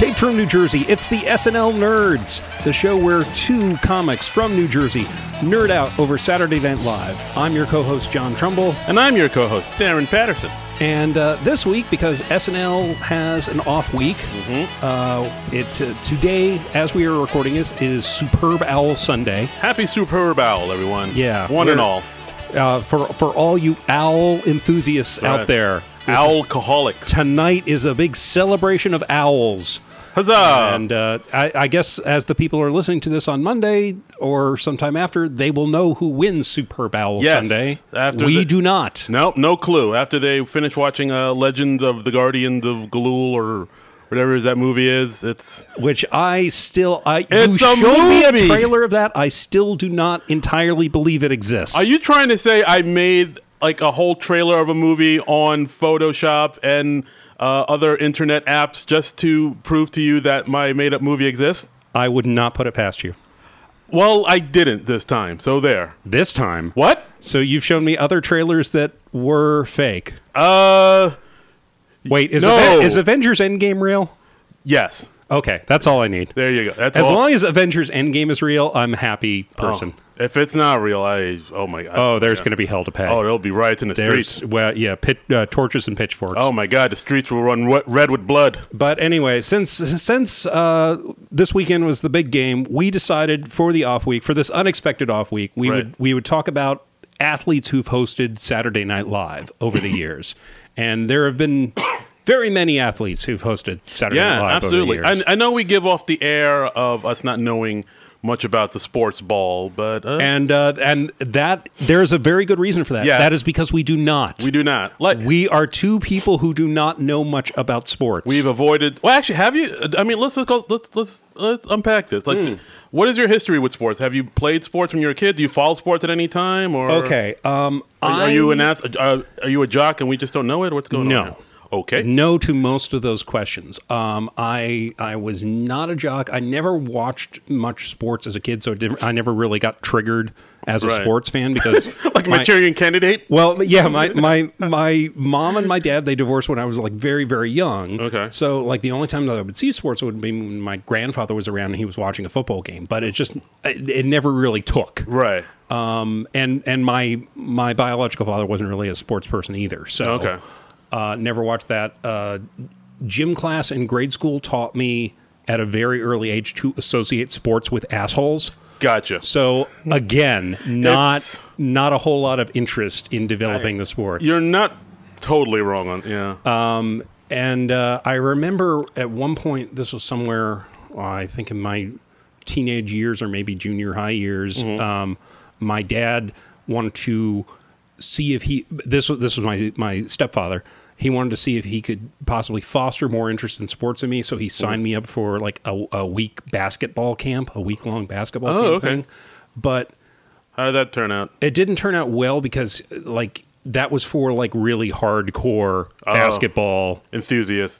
Taped from New Jersey, it's the SNL Nerds, the show where two comics from New Jersey nerd out over Saturday Night Live. I'm your co-host, John Trumbull. And I'm your co-host, Darren Patterson. And this week, because SNL has an off week, today, as we are recording it is Superb Owl Sunday. Happy Superb Owl, everyone. Yeah. One and all. For all you owl enthusiasts out there. Owlcoholics. Tonight is a big celebration of owls. Huzzah! And I guess as the people are listening to this on Monday or sometime after, they will know who wins Superb Owl Sunday. We do not. Nope, no clue. After they finish watching Legend of the Guardians of Galul or whatever that movie is, which you showed movie. me a trailer of that. I still do not entirely believe it exists. Are you trying to say I made like a whole trailer of a movie on Photoshop and other internet apps just to prove to you that my made-up movie exists? I would not put it past you. Well, I didn't this time, so there. This time? What? So you've shown me other trailers that were fake. Wait, is Avengers Endgame real? Yes. Okay, that's all I need. There you go. As long as Avengers Endgame is real, I'm a happy person. If it's not real, oh my God. Oh, there's going to be hell to pay. Oh, there'll be riots in the streets. Well, yeah, torches and pitchforks. Oh my God, the streets will run red with blood. But anyway, since this weekend was the big game, we decided for the off week, for this unexpected off week, we would talk about athletes who've hosted Saturday Night Live over the years, and there have been very many athletes who've hosted Saturday Night Live. Absolutely. Over the years. I know we give off the air of us not knowing much about the sports ball, but and that there's a very good reason for that. Yeah. That is because we do not. We do not. We are two people who do not know much about sports. We've avoided. Well, actually, have you? I mean, let's unpack this. What is your history with sports? Have you played sports when you were a kid? Do you follow sports at any time? Or okay, are you an athlete? Are you a jock and we just don't know it? What's going on? No. Okay. No to most of those questions. I was not a jock. I never watched much sports as a kid, so I never really got triggered as a sports fan because like a Manchurian Candidate. Well, yeah, my mom and my dad, they divorced when I was like very, very young. Okay. So like the only time that I would see sports would be when my grandfather was around and he was watching a football game, but it never really took. Right. And my biological father wasn't really a sports person either. So okay. Never watched that. Gym class in grade school taught me at a very early age to associate sports with assholes. Gotcha. So again, not a whole lot of interest in developing the sports. You're not totally wrong on And I remember at one point, this was somewhere, I think in my teenage years or maybe junior high years, my dad wanted to see if this was my stepfather. He wanted to see if he could possibly foster more interest in sports in me, so he signed me up for like a week basketball camp, a week-long basketball camp thing. But how did that turn out? It didn't turn out well because like that was for like really hardcore basketball enthusiasts.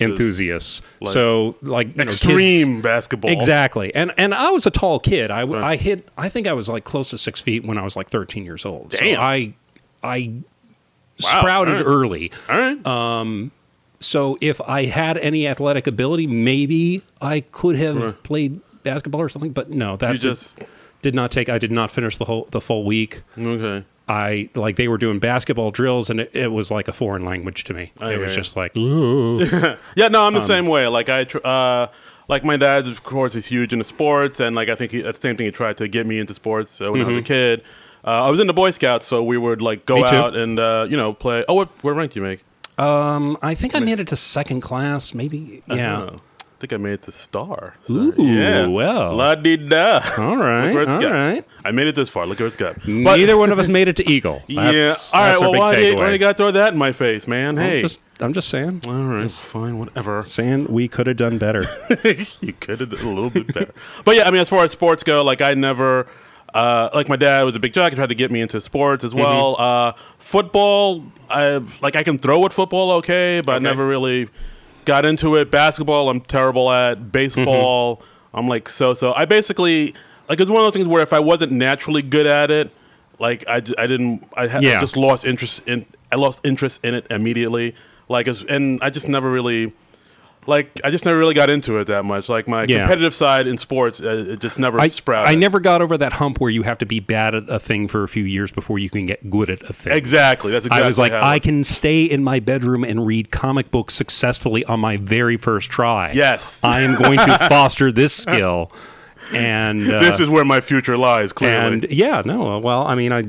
So like extreme basketball. Exactly. And I was a tall kid. I think I was like close to 6 feet when I was like 13 years old. Damn. So I sprouted early. All right. So if I had any athletic ability, maybe I could have played basketball or something. But no, that did not take. I did not finish the full week. Okay. They were doing basketball drills, and it was like a foreign language to me. It was just like, yeah. No, I'm the same way. Like like my dad, of course, is huge into sports, and like I think that's the same thing. He tried to get me into sports when I was a kid. I was in the Boy Scouts, so we would like go out and play. Oh, what rank do you make? I think I made it to second class, maybe. Yeah. I think I made it to star. So, ooh, yeah. well. La-di-da. All right, Look where it's all got. right. I made it this far. Look where it's got. Neither one of us made it to Eagle. All right, well, why do you got to throw that in my face, man? Hey. I'm just saying. All right, fine, whatever. Saying we could have done better. You could have done a little bit better. But yeah, I mean, as far as sports go, like I never... like my dad was a big jock. He tried to get me into sports as well. Football, I can throw at football okay, but I never really got into it. Basketball, I'm terrible at. Baseball, I'm like so. I basically it's one of those things where if I wasn't naturally good at it, like I just lost interest in. I lost interest in it immediately. And I just never really Like, I just never really got into it that much. Like, my competitive side in sports, it just never sprouted. I never got over that hump where you have to be bad at a thing for a few years before you can get good at a thing. Exactly. That's exactly I was like, I can stay in my bedroom and read comic books successfully on my very first try. Yes. I am going to foster this skill. And this is where my future lies, clearly. And well, I mean,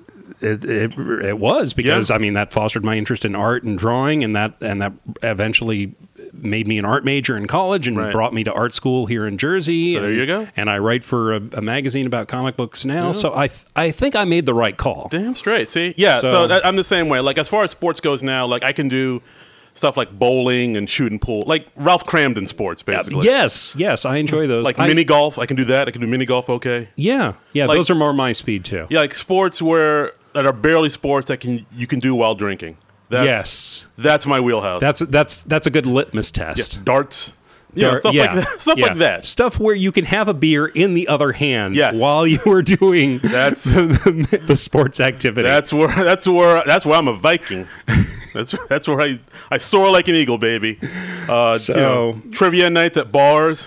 it was because I mean that fostered my interest in art and drawing, and that eventually made me an art major in college and brought me to art school here in Jersey. So there you go. And I write for a magazine about comic books now. Yeah. So I think I made the right call. Damn straight. See, so I'm the same way. Like, as far as sports goes now, like, I can do stuff like bowling and shooting pool, like Ralph Cramden sports, basically. Yes, I enjoy those. Like mini golf, I can do that. I can do mini golf. Okay. Yeah, like, those are more my speed too. Yeah, like sports that are barely sports that you can do while drinking. That's my wheelhouse. That's a good litmus test. Yes, darts. Stuff like that. Like that. Stuff where you can have a beer in the other hand while you are doing the sports activity. That's where I'm a Viking. That's where I soar like an eagle, baby. Trivia nights at bars.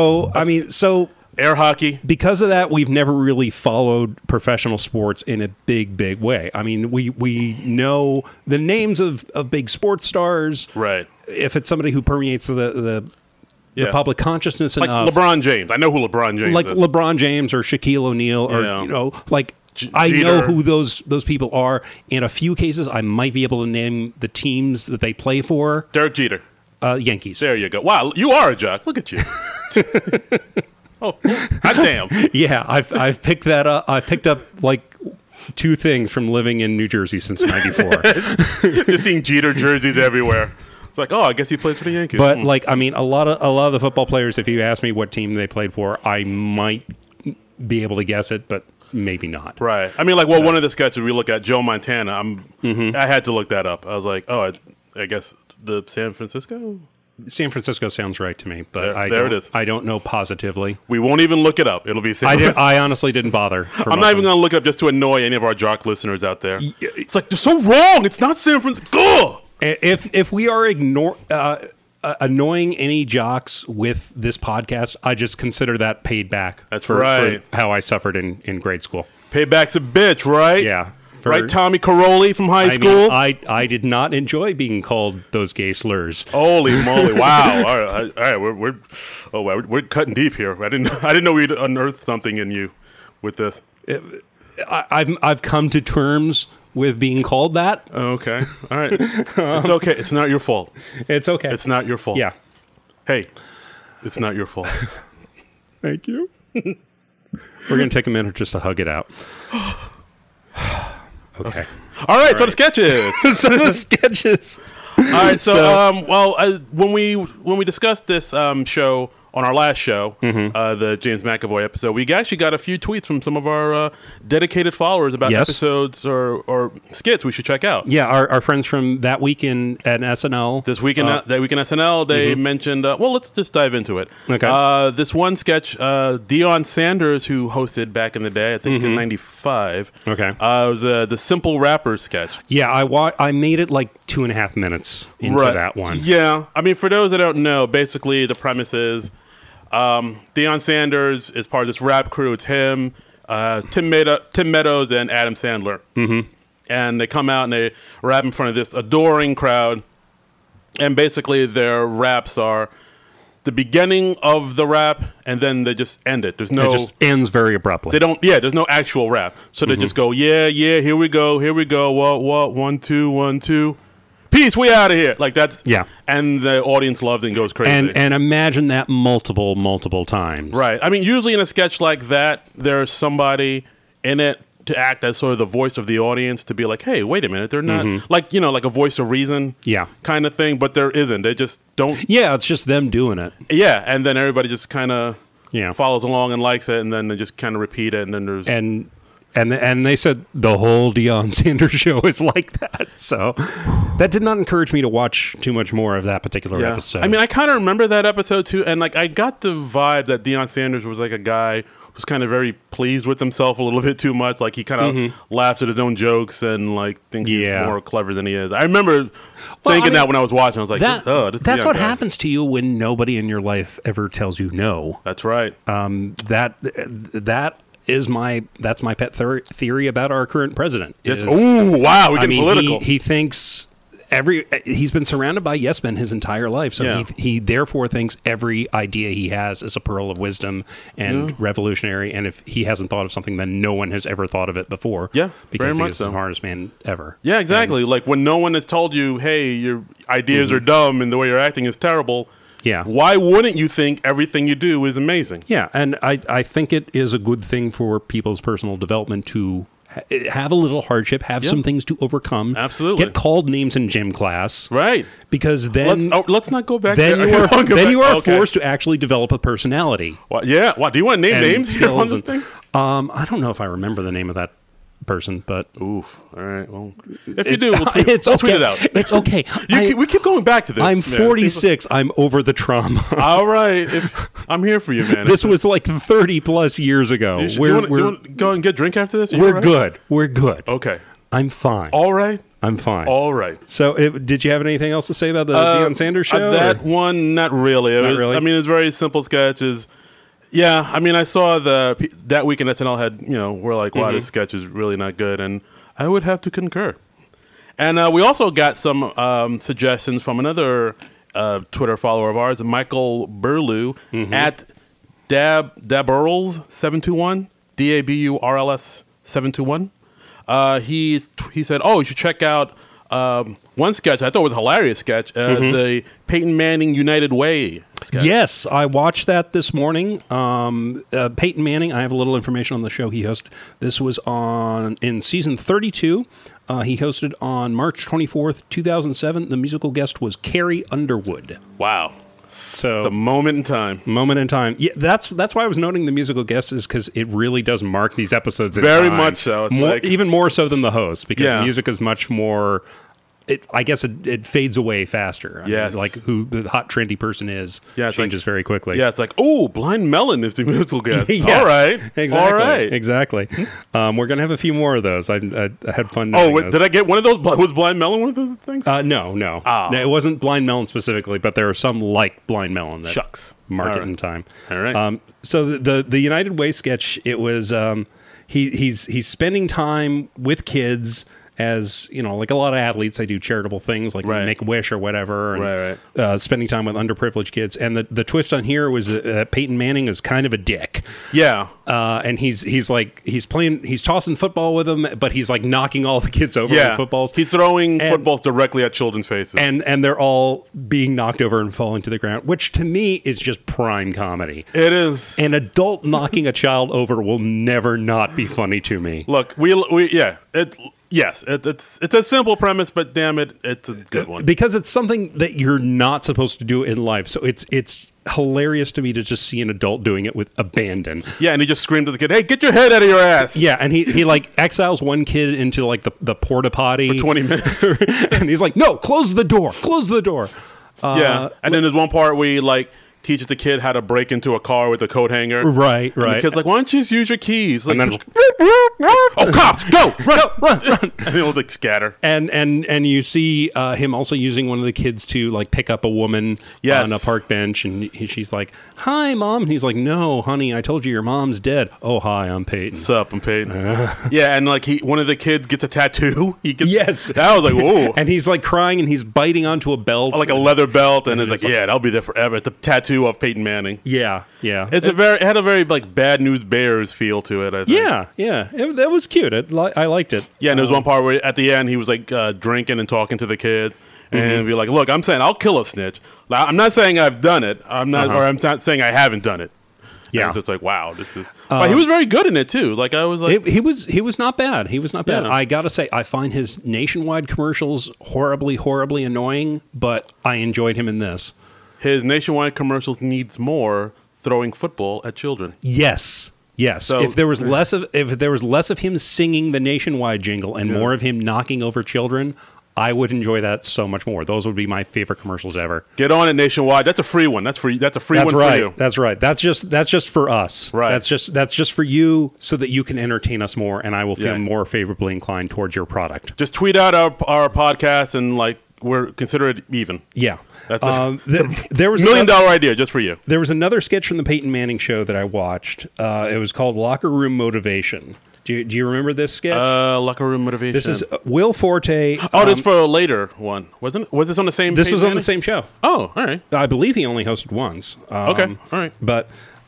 Air hockey. Because of that, we've never really followed professional sports in a big way. I mean, we know the names of big sports stars. Right. If it's somebody who permeates the public consciousness enough. Like LeBron James. I know who LeBron James is. Like LeBron James or Shaquille O'Neal or, I know who those people are. In a few cases, I might be able to name the teams that they play for. Derek Jeter. Yankees. There you go. Wow, you are a jock. Look at you. Oh, damn. Yeah, I've picked that up. I picked up like two things from living in New Jersey since '94. Just seeing Jeter jerseys everywhere. It's like, I guess he plays for the Yankees. But I mean, a lot of the football players, if you ask me what team they played for, I might be able to guess it, but maybe not. Right. I mean, one of the sketches we look at, Joe Montana. I had to look that up. I was like, I guess the San Francisco sounds right to me, but it is. I don't know positively. We won't even look it up. It'll be San Francisco. I honestly didn't bother. I'm not even going to look it up just to annoy any of our jock listeners out there. It's like, they're so wrong. It's not San Francisco. If we are annoying any jocks with this podcast, I just consider that paid back. That's for how I suffered in grade school. Payback's a bitch, right? Yeah. Right, Tommy Caroli from high school? I did not enjoy being called those gay slurs. Holy moly! Wow! All right, we're cutting deep here. I didn't know we'd unearthed something in you with this. I've come to terms with being called that. Okay, all right. It's okay. It's not your fault. It's okay. It's not your fault. Yeah. Hey, it's not your fault. Thank you. We're gonna take a minute just to hug it out. Okay. All right. So the sketches. All right. So, when we discussed this show on our last show, the James McAvoy episode, we actually got a few tweets from some of our dedicated followers about episodes or skits we should check out. Yeah, our friends from That Week in SNL. That Week in SNL, they mentioned, let's just dive into it. Okay. This one sketch, Deion Sanders, who hosted back in the day, I think in 95. Okay. It was the Simple Rappers sketch. Yeah, I made it like 2.5 minutes into that one. Yeah. I mean, for those that don't know, basically the premise is Deion Sanders is part of this rap crew. It's him, Tim Meadows, and Adam Sandler. Mm-hmm. And they come out and they rap in front of this adoring crowd. And basically their raps are the beginning of the rap, and then they just end it. It just ends very abruptly. There's no actual rap. So they just go, yeah, here we go, what, 1, 2, 1, 2. Peace, we out of here. Like that's and the audience loves it and goes crazy. And imagine that multiple times. Right. I mean, usually in a sketch like that, there's somebody in it to act as sort of the voice of the audience, to be like, hey, wait a minute, they're not like a voice of reason, kind of thing. But there isn't. They just don't. Yeah, it's just them doing it. Yeah, and then everybody just kind of follows along and likes it, and then they just kind of repeat it, and then there's And they said the whole Deion Sanders show is like that. So that did not encourage me to watch too much more of that particular episode. I mean, I kind of remember that episode too. And I got the vibe that Deion Sanders was like a guy who's kind of very pleased with himself a little bit too much. Like he kind of laughs at his own jokes and like thinks he's more clever than he is. I remember thinking that when I was watching. I was like, that's what happens to you when nobody in your life ever tells you no. That's right. That's my pet theory about our current president. Yes. Oh, wow. We're getting political. He thinks he's been surrounded by yes men his entire life, so he therefore thinks every idea he has is a pearl of wisdom and revolutionary. And if he hasn't thought of something, then no one has ever thought of it before. Yeah, because he's the smartest man ever. Yeah, exactly. And, like when no one has told you, "Hey, your ideas are dumb and the way you're acting is terrible." Yeah. Why wouldn't you think everything you do is amazing? Yeah, and I think it is a good thing for people's personal development to have a little hardship, have some things to overcome. Absolutely. Get called names in gym class. Right. Because then... Let's not go back then there. You are forced to actually develop a personality. What? Yeah. What? Do you want to name names here on these things? I don't know if I remember the name of that person, but oof. All right. Well, if you do, we'll tweet it out. It's okay. We keep going back to this. I'm 46. I'm over the trauma. All right. I'm here for you, man. This was like 30 plus years ago. Do you want to go and get a drink after this? We're good. We're good. Okay. I'm fine. All right. I'm fine. All right. So, did you have anything else to say about the Deion Sanders show? That one, not really. I mean, it's very simple sketches. Yeah, I mean, I saw that week in SNL had, we're like, wow, this sketch is really not good, and I would have to concur. And we also got some suggestions from another Twitter follower of ours, Michael Burlew, at Daburls721, Daburls 721. He said, oh, you should check out one sketch I thought was a hilarious sketch, the Peyton Manning United Way sketch. Yes, I watched that this morning. Peyton Manning, I have a little information on the show he hosted. This was in season 32. He hosted on March 24th, 2007. The musical guest was Carrie Underwood. Wow. So it's a moment in time. Yeah, that's why I was noting the musical guest, is because it really does mark these episodes in very time. Much so. It's even more so than the host, because music is much more. I guess it fades away faster. Yes. Like who the hot trendy person is changes very quickly. Yeah, it's like, oh, Blind Melon is the musical guest. Yeah, all right. Exactly. All right. Exactly. We're going to have a few more of those. I had fun doing those. Did I get one of those? Was Blind Melon one of those things? No. Oh. No, it wasn't Blind Melon specifically, but there are some like Blind Melon that Shucks. mark it in time. All right. So the United Way sketch, it was he's spending time with kids. As like a lot of athletes, they do charitable things like Make a Wish or whatever, and spending time with underprivileged kids. And the twist on here was that Peyton Manning is kind of a dick. Yeah, and he's tossing football with them, but he's like knocking all the kids over with footballs. He's throwing footballs directly at children's faces, and they're all being knocked over and falling to the ground, which to me is just prime comedy. It is. An adult knocking a child over will never not be funny to me. Look, Yes, it's a simple premise, but damn it, it's a good one. Because it's something that you're not supposed to do in life. So it's hilarious to me to just see an adult doing it with abandon. Yeah, and he just screamed at the kid, "Hey, get your head out of your ass!" Yeah, and he like exiles one kid into like the porta potty for 20 minutes, and he's like, "No, close the door, close the door." And then there's one part where he like teaches the kid how to break into a car with a coat hanger. Right. And the kid's like, "Why don't you just use your keys?" Like, and then oh, cops, go, run. And he'll like scatter. And you see him also using one of the kids to like pick up a woman on a park bench, and she's like, "Hi, Mom." And he's like, "No, honey, I told you your mom's dead." "Oh, hi, I'm Peyton." Sup, I'm Peyton. Yeah, and like one of the kids gets a tattoo. Yes. I was like, whoa. And he's like crying, and he's biting onto a belt, like a leather belt, and it's like, that'll be there forever. It's a tattoo of Peyton Manning. Yeah. It had a very like Bad News Bears feel to it, I think. Yeah. That was cute. I liked it. Yeah, and there was one part where at the end he was like drinking and talking to the kid, and be like, "Look, I'm saying I'll kill a snitch. I'm not saying I've done it. I'm not saying I haven't done it." Yeah, and it's just like, wow, this is. But he was very good in it too. Like I was like, he was not bad. He was not bad. Yeah. I gotta say, I find his Nationwide commercials horribly annoying, but I enjoyed him in this. His Nationwide commercials needs more throwing football at children. Yes. So, if there was less of him singing the Nationwide jingle and more of him knocking over children, I would enjoy that so much more. Those would be my favorite commercials ever. Get on it nationwide. That's a free one. That's free. That's a free one right. for you. That's right. That's just for us. Right. That's just for you, so that you can entertain us more, and I will feel Yeah. more favorably inclined towards your product. Just tweet out our podcast and we're consider it even. Yeah. That's there was $1 million idea just for you. There was another sketch from the Peyton Manning show that I watched. It was called Locker Room Motivation. Do you remember this sketch? Locker room motivation. This is Will Forte. Oh, this for a later one, wasn't it? Was this on the same? This Peyton was on Manning? the same show. Oh, all right. I believe he only hosted once. Okay, all right. But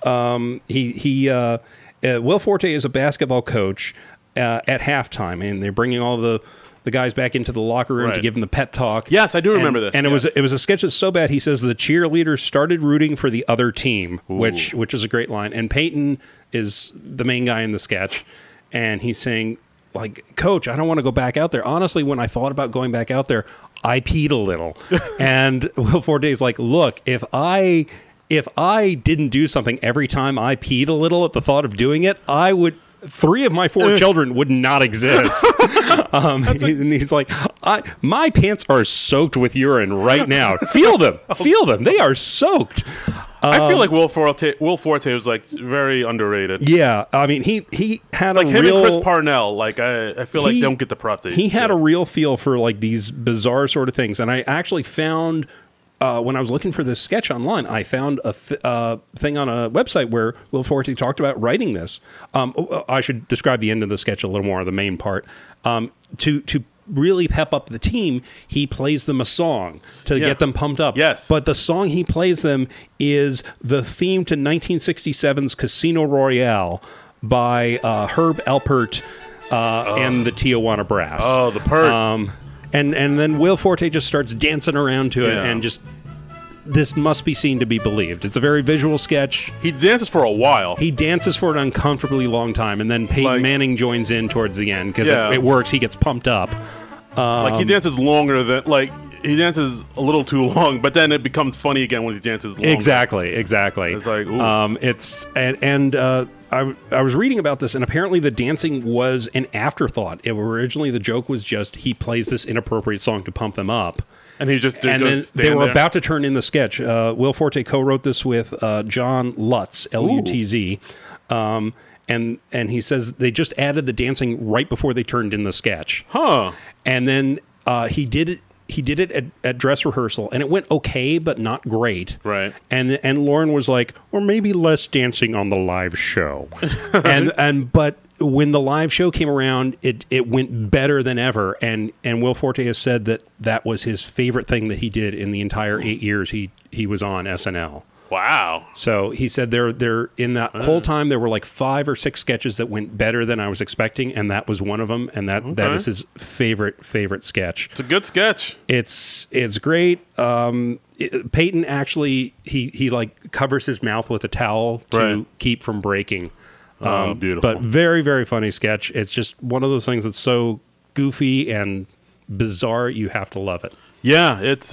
Will Forte is a basketball coach at halftime, and they're bringing all the guys back into the locker room to Right. give them the pep talk. Yes, I do remember this. And Yes. it was a sketch that's so bad. He says the cheerleaders started rooting for the other team, which is a great line. And Peyton is the main guy in the sketch, and he's saying, like, Coach, I don't want to go back out there. Honestly, when I thought about going back out there, I peed a little. And Will Forte's like, look, if I didn't do something every time I peed a little at the thought of doing it, 3 of my 4 children would not exist. And he's like, my pants are soaked with urine right now. Feel them. They are soaked. I feel like Will Forte was like very underrated. Yeah, I mean, he had Like a him real, and Chris Parnell. Like I feel like they don't get the props. He had a real feel for like these bizarre sort of things, and I actually found. When I was looking for this sketch online, I found a thing on a website where Will Forte talked about writing this. I should describe the end of the sketch a little more, the main part. To really pep up the team, he plays them a song to get them pumped up. Yes. But the song he plays them is the theme to 1967's Casino Royale by Herb Alpert and the Tijuana Brass. Oh, the Pert. And then Will Forte just starts dancing around to it, and just, this must be seen to be believed. It's a very visual sketch. He dances for a while. He dances for an uncomfortably long time, and then Peyton Manning joins in towards the end because it works. He gets pumped up. Like he dances longer than he dances a little too long, but then it becomes funny again when he dances longer. Exactly. It's like, ooh. I was reading about this, and apparently the dancing was an afterthought. Originally, the joke was just he plays this inappropriate song to pump them up. And he just and then they were about to turn in the sketch. Will Forte co-wrote this with John Lutz, Lutz, and he says they just added the dancing right before they turned in the sketch. Huh? And then he did it. He did it at dress rehearsal, and it went okay, but not great. Right. And Lauren was like, or maybe less dancing on the live show. But when the live show came around, it went better than ever. And Will Forte has said that was his favorite thing that he did in the entire 8 years he was on SNL. Wow. So he said there in that whole time there were like 5 or 6 sketches that went better than I was expecting, and that was one of them. And that is his favorite sketch. It's a good sketch. It's great. Peyton actually he like covers his mouth with a towel to keep from breaking. Oh, beautiful. But very, very funny sketch. It's just one of those things that's so goofy and bizarre, you have to love it. Yeah, it's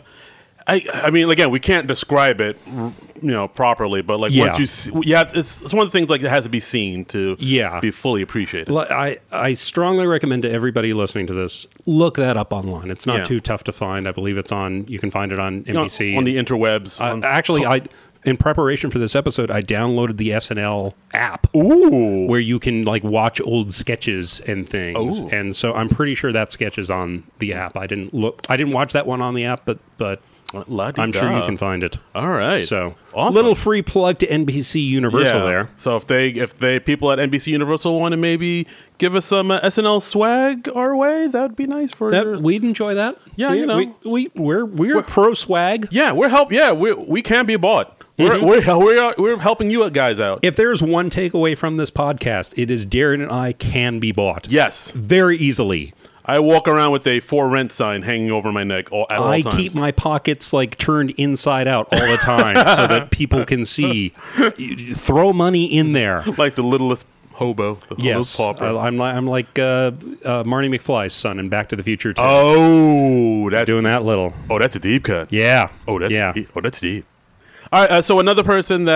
I mean, again, we can't describe it, properly, but once you see, it's one of the things like that has to be seen to be fully appreciated. I strongly recommend to everybody listening to this, look that up online. It's not too tough to find. I believe you can find it on NBC. On the interwebs. In preparation for this episode, I downloaded the SNL app. Ooh. Where you can watch old sketches and things. Ooh. And so I'm pretty sure that sketch is on the app. I didn't watch that one on the app, but I'm sure you can find it. All right. So, awesome. Little free plug to NBC Universal there. So if they people at NBC Universal want to maybe give us some SNL swag our way, that'd be nice we'd enjoy that. Yeah, we're pro swag. Yeah, we can be bought. We're helping you guys out. If there's one takeaway from this podcast, it is Darren and I can be bought. Yes. Very easily. I walk around with a for rent sign hanging over my neck at all times. I keep my pockets turned inside out all the time so that people can see. Throw money in there. Like the littlest hobo. The littlest pauper. I'm like Marty McFly's son in Back to the Future 2. Oh, that's doing that little. Oh, that's a deep cut. Yeah. Oh, that's deep. Oh, that's deep. All right, so another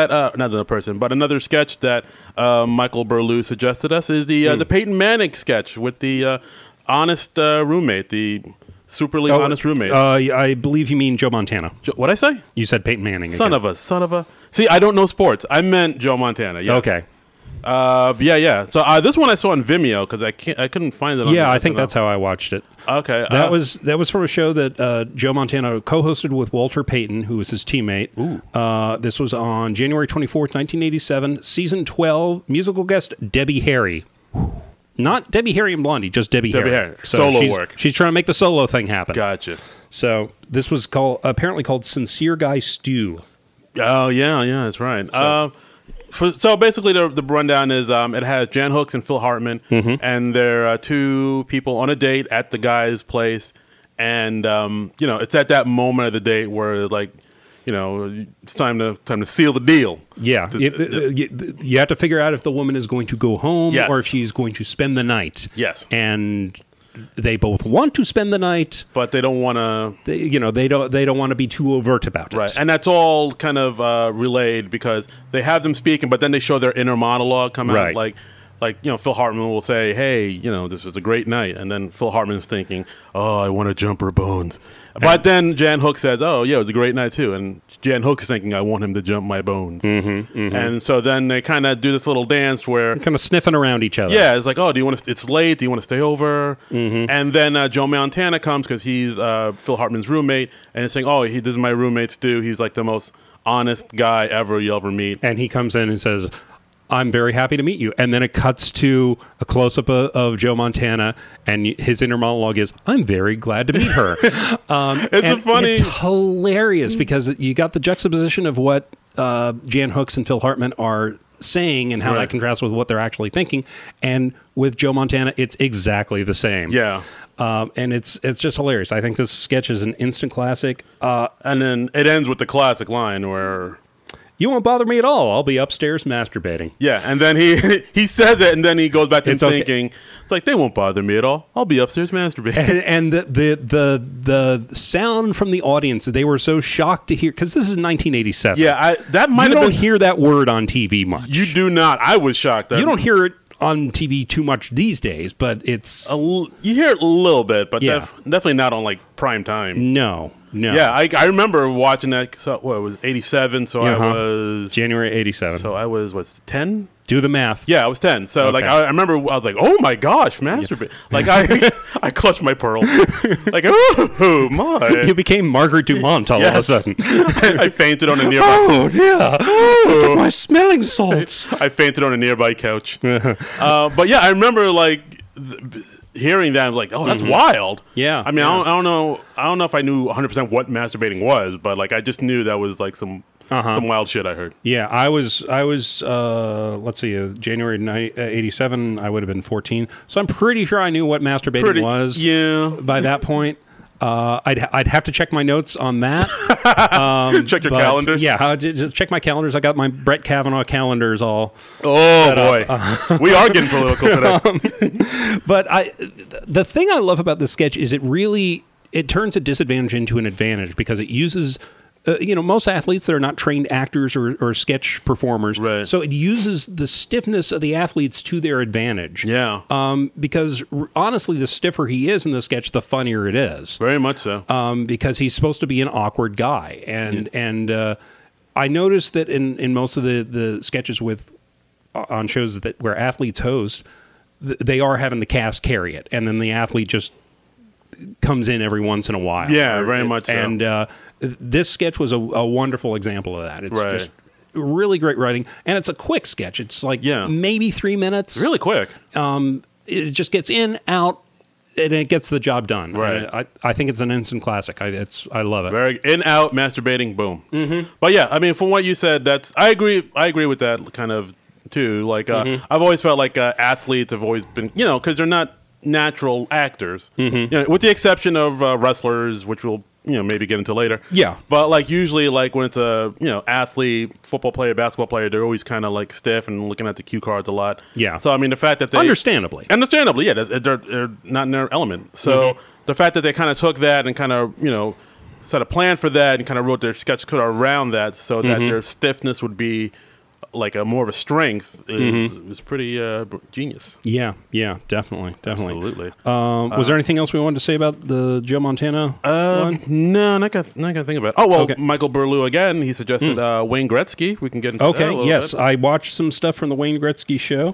sketch that Michael Burlew suggested us is the Peyton Manning sketch with the honest roommate, the superly honest roommate. I believe you mean Joe Montana. What'd I say? You said Peyton Manning. Son of a. See, I don't know sports. I meant Joe Montana. Yes. Okay. Yeah. So this one I saw on Vimeo because I couldn't find it. On I think that's how I watched it. Okay. That was from a show that Joe Montana co-hosted with Walter Payton, who was his teammate. This was on January 24th, 1987, season 12. Musical guest Debbie Harry. Not Debbie Harry and Blondie, just Debbie Harry. So solo work. She's trying to make the solo thing happen. Gotcha. So this was apparently called Sincere Guy Stew. Oh yeah, that's right. So basically, the rundown is it has Jan Hooks and Phil Hartman, and they're two people on a date at the guy's place, and it's at that moment of the date where it's time to seal the deal. Yeah, you have to figure out if the woman is going to go home or if she's going to spend the night. Yes, and they both want to spend the night, but they don't want to. They don't want to be too overt about it. Right, and that's all kind of relayed because they have them speaking, but then they show their inner monologue come out. Like Phil Hartman will say, "Hey, this was a great night," and then Phil Hartman's thinking, "Oh, I want to jump her bones." But then Jan Hooks says, "Oh, yeah, it was a great night too," and Jan Hooks is thinking, "I want him to jump my bones." And so then they kind of do this little dance where kind of sniffing around each other. Yeah, it's like, "Oh, do you want to? It's late. Do you want to stay over?" And then Joe Montana comes because he's Phil Hartman's roommate, and he's saying, "Oh, this is my roommate Stu. He's like the most honest guy you'll ever meet." And he comes in and says, "I'm very happy to meet you." And then it cuts to a close-up of Joe Montana, and his inner monologue is, "I'm very glad to meet her." It's hilarious because you got the juxtaposition of what Jan Hooks and Phil Hartman are saying and how that contrasts with what they're actually thinking. And with Joe Montana, it's exactly the same. Yeah. And it's just hilarious. I think this sketch is an instant classic. And then it ends with the classic line where... "You won't bother me at all. I'll be upstairs masturbating." Yeah, and then he says it, and then he goes back to thinking, "It's like they won't bother me at all. I'll be upstairs masturbating." And the sound from the audience, they were so shocked to hear, because this is 1987. Yeah, you don't hear that word on TV much. You do not. I was shocked. You don't hear it on TV too much these days, but it's you hear it a little bit, but definitely not on like prime time. No. Yeah, I remember watching that. So it was 87. So I was January 87. So I was 10. Do the math. Yeah, I was 10. So I remember I was like, "Oh my gosh, masturbate!" Like I clutched my pearl. Like, oh my! You became Margaret Dumont all of a sudden. I fainted on a nearby. Oh yeah! Oh, my smelling salts. I fainted on a nearby couch. But yeah, I remember hearing that. I'm like, "Oh, that's wild." Yeah. I mean, I don't know. I don't know if I knew 100% what masturbating was, but I just knew that was like some wild shit I heard. Yeah, I was let's see, January 87, I would have been 14. So I'm pretty sure I knew what masturbating was by that point. I'd have to check my notes on that. Check your calendars? Yeah, just check my calendars. I got my Brett Kavanaugh calendars all. Oh, boy. We are getting political today. But the thing I love about this sketch is it turns a disadvantage into an advantage because it uses... most athletes that are not trained actors or sketch performers. Right. So it uses the stiffness of the athletes to their advantage. Yeah. Because honestly, the stiffer he is in the sketch, the funnier it is. Very much so. Because he's supposed to be an awkward guy. And I noticed that in most of the sketches on shows where athletes host, they are having the cast carry it. And then the athlete just comes in every once in a while. Yeah, very much so. And this sketch was a wonderful example of that. It's just really great writing, and it's a quick sketch. It's like maybe 3 minutes. Really quick. It just gets in, out, and it gets the job done. Right. I think it's an instant classic. I love it. Very in, out, masturbating, boom. Mm-hmm. But yeah, I mean, from what you said, I agree with that kind of too. I've always felt like athletes have always been, because they're not natural actors, with the exception of wrestlers, which we'll maybe get into later. Yeah, but usually when it's a athlete, football player, basketball player, they're always kind of stiff and looking at the cue cards a lot. Yeah. So I mean, the fact that they understandably, yeah, they're not in their element. So the fact that they kind of took that and kind of set a plan for that and kind of wrote their sketch code around that, so that their stiffness would be like a more of a strength is pretty genius. Yeah, definitely. Absolutely. Was there anything else we wanted to say about the Joe Montana one? No, not gonna think about it. Oh, well, Okay. Michael Burlew again, he suggested Wayne Gretzky. We can get into that a Okay, little yes, bit. I watched some stuff from the Wayne Gretzky show.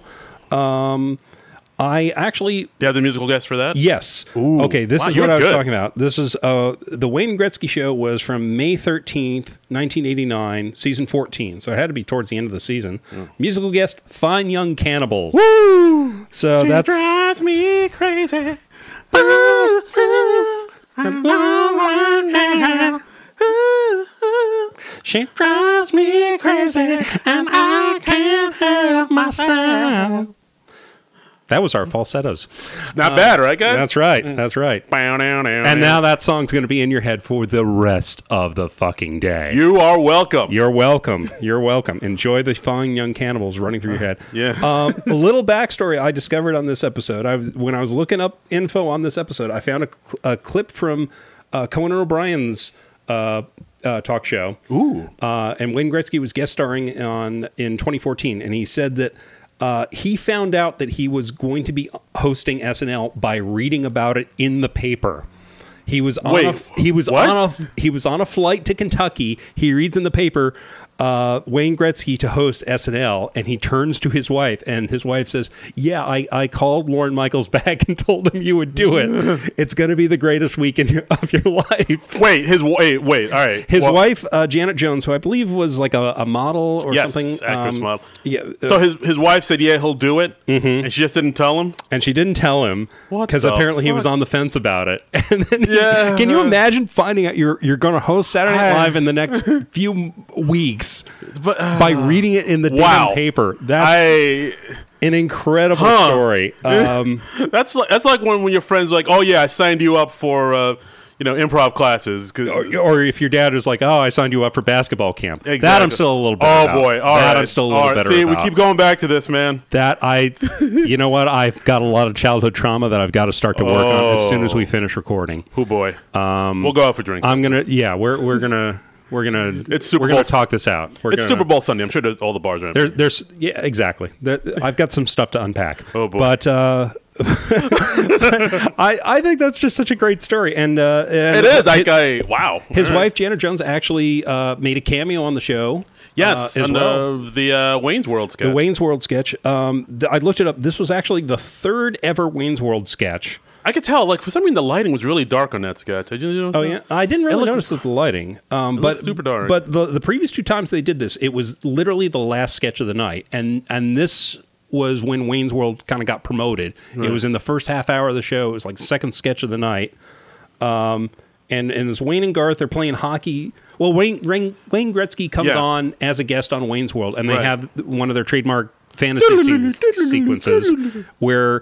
I actually, Do you have the musical guest for that? yes. Ooh. Okay, this Wow, is you're what I was good. talking about. This is the Wayne Gretzky show was from May 13th, 1989, season 14. So it had to be towards the end of the season. Musical guest, Fine Young Cannibals. Woo! So She that's drives me crazy. She drives me crazy and I can't help myself. That was our falsettos. Not bad, right, guys? That's right. That's right. And now that song's going to be in your head for the rest of the fucking day. you are welcome. You're welcome. You're welcome. Enjoy the Fine Young Cannibals running through your head. Yeah. A little backstory I discovered on this episode. When I was looking up info on this episode, I found a clip from Conan O'Brien's talk show. Ooh. And Wayne Gretzky was guest starring in 2014, and he said that he found out that he was going to be hosting SNL by reading about it in the paper. He was on a flight to Kentucky. He reads in the paper Wayne Gretzky to host SNL, and he turns to his wife, and his wife says, "Yeah, I called Lorne Michaels back and told him you would do it. It's going to be the greatest week of your life." Wait, all right. His wife, Janet Jones, who I believe was like a model or Yes, something. actress model. Yeah. So his wife said, "Yeah, he'll do it," and she just didn't tell him. And she didn't tell him What because the apparently he fuck? was on the fence about it. And then Yeah. can you imagine finding out you're going to host Saturday Night I- Live in the next few weeks But by reading it in the wow. damn paper? That's an incredible story. That's like when your friends are like, "Oh yeah, I signed you up for improv classes." Or if your dad is like, "Oh, I signed you up for basketball camp." Exactly. That I'm still a little better Oh about. boy, all that right. I'm still a All little right. better See, about. we keep going back to this, man. That you know what? I've got a lot of childhood trauma that I've got to start to work on as soon as we finish recording. Oh boy, we'll go out for drinks. I'm gonna, we're gonna It's Super we're gonna Bowl- talk this out. It's Super Bowl Sunday. I'm sure all the bars are empty. There's yeah, exactly. I've got some stuff to unpack. Oh, boy. But I think that's just such a great story, and It is. Wow. His All right. wife Janet Jones actually made a cameo on the show. Yes, as and, well. the Wayne's World sketch. The Wayne's World sketch. I looked it up. This was actually the third ever Wayne's World sketch. I could tell, like, for some reason, the lighting was really dark on that sketch. Did you notice Oh that? yeah, I didn't really looked- notice the lighting. But looked super dark. But the previous two times they did this, it was literally the last sketch of the night, and this was when Wayne's World kind of got promoted. It was in the first half hour of the show. It was like the second sketch of the night. And it's Wayne and Garth. They're playing hockey. Well, Wayne Gretzky comes Yeah. on as a guest on Wayne's World, and they Right. have one of their trademark fantasy sequences where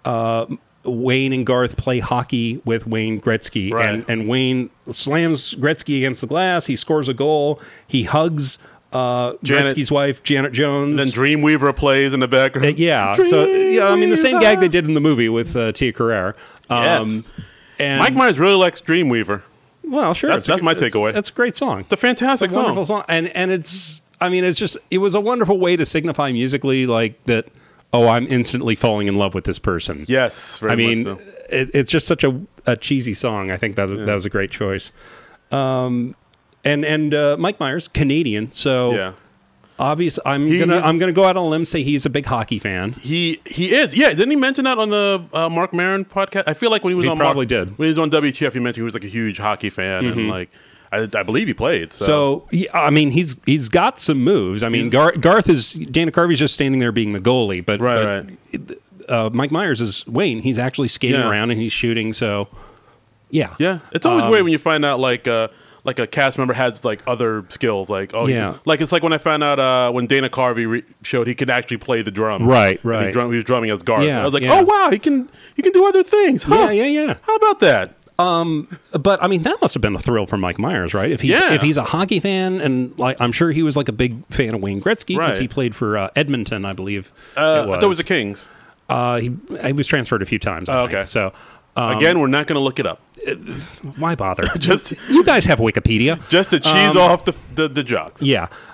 Wayne and Garth play hockey with Wayne Gretzky, Right. and Wayne slams Gretzky against the glass. He scores a goal. He hugs Gretzky's wife, Janet Jones. Then Dreamweaver plays in the background. Yeah, so yeah, I mean the same gag they did in the movie with Tia Carrere. Yes. And Mike Myers really likes Dreamweaver. well, sure, That's my takeaway. That's a great song. It's a fantastic It's a wonderful song. song, and it's. I mean, it's just. It was a wonderful way to signify musically, like that. Oh, I'm instantly falling in love with this person. Yes, very I mean, much so. it's just such a cheesy song. I think that was a great choice. And Mike Myers, Canadian, so Yeah. obvious. I'm gonna go out on a limb and say he's a big hockey fan. He is. Yeah, didn't he mention that on the Mark Maron podcast? I feel like when he was He on probably did. When he was on WTF, he mentioned he was like a huge hockey fan and like I believe he played. So yeah, I mean, he's got some moves. I mean, Garth is Dana Carvey's just standing there being the goalie, but Right. Mike Myers is Wayne. He's actually skating Yeah. around and he's shooting. So yeah, Yeah, it's always weird when you find out like a cast member has like other skills. Like Yeah. like it's like when I found out when Dana Carvey showed he could actually play the drum. Right. And he was drumming as Garth. Yeah, I was like, yeah. oh wow, he can do other things. Huh? Yeah. How about that? But I mean, that must have been a thrill for Mike Myers, right? If he's a hockey fan, and like I'm sure he was like a big fan of Wayne Gretzky because Right. he played for Edmonton, I believe. I thought it was the Kings. He was transferred a few times. I think. Okay. So Again, we're not going to look it up. why bother? Just You guys have Wikipedia. to cheese off the jocks. Yeah.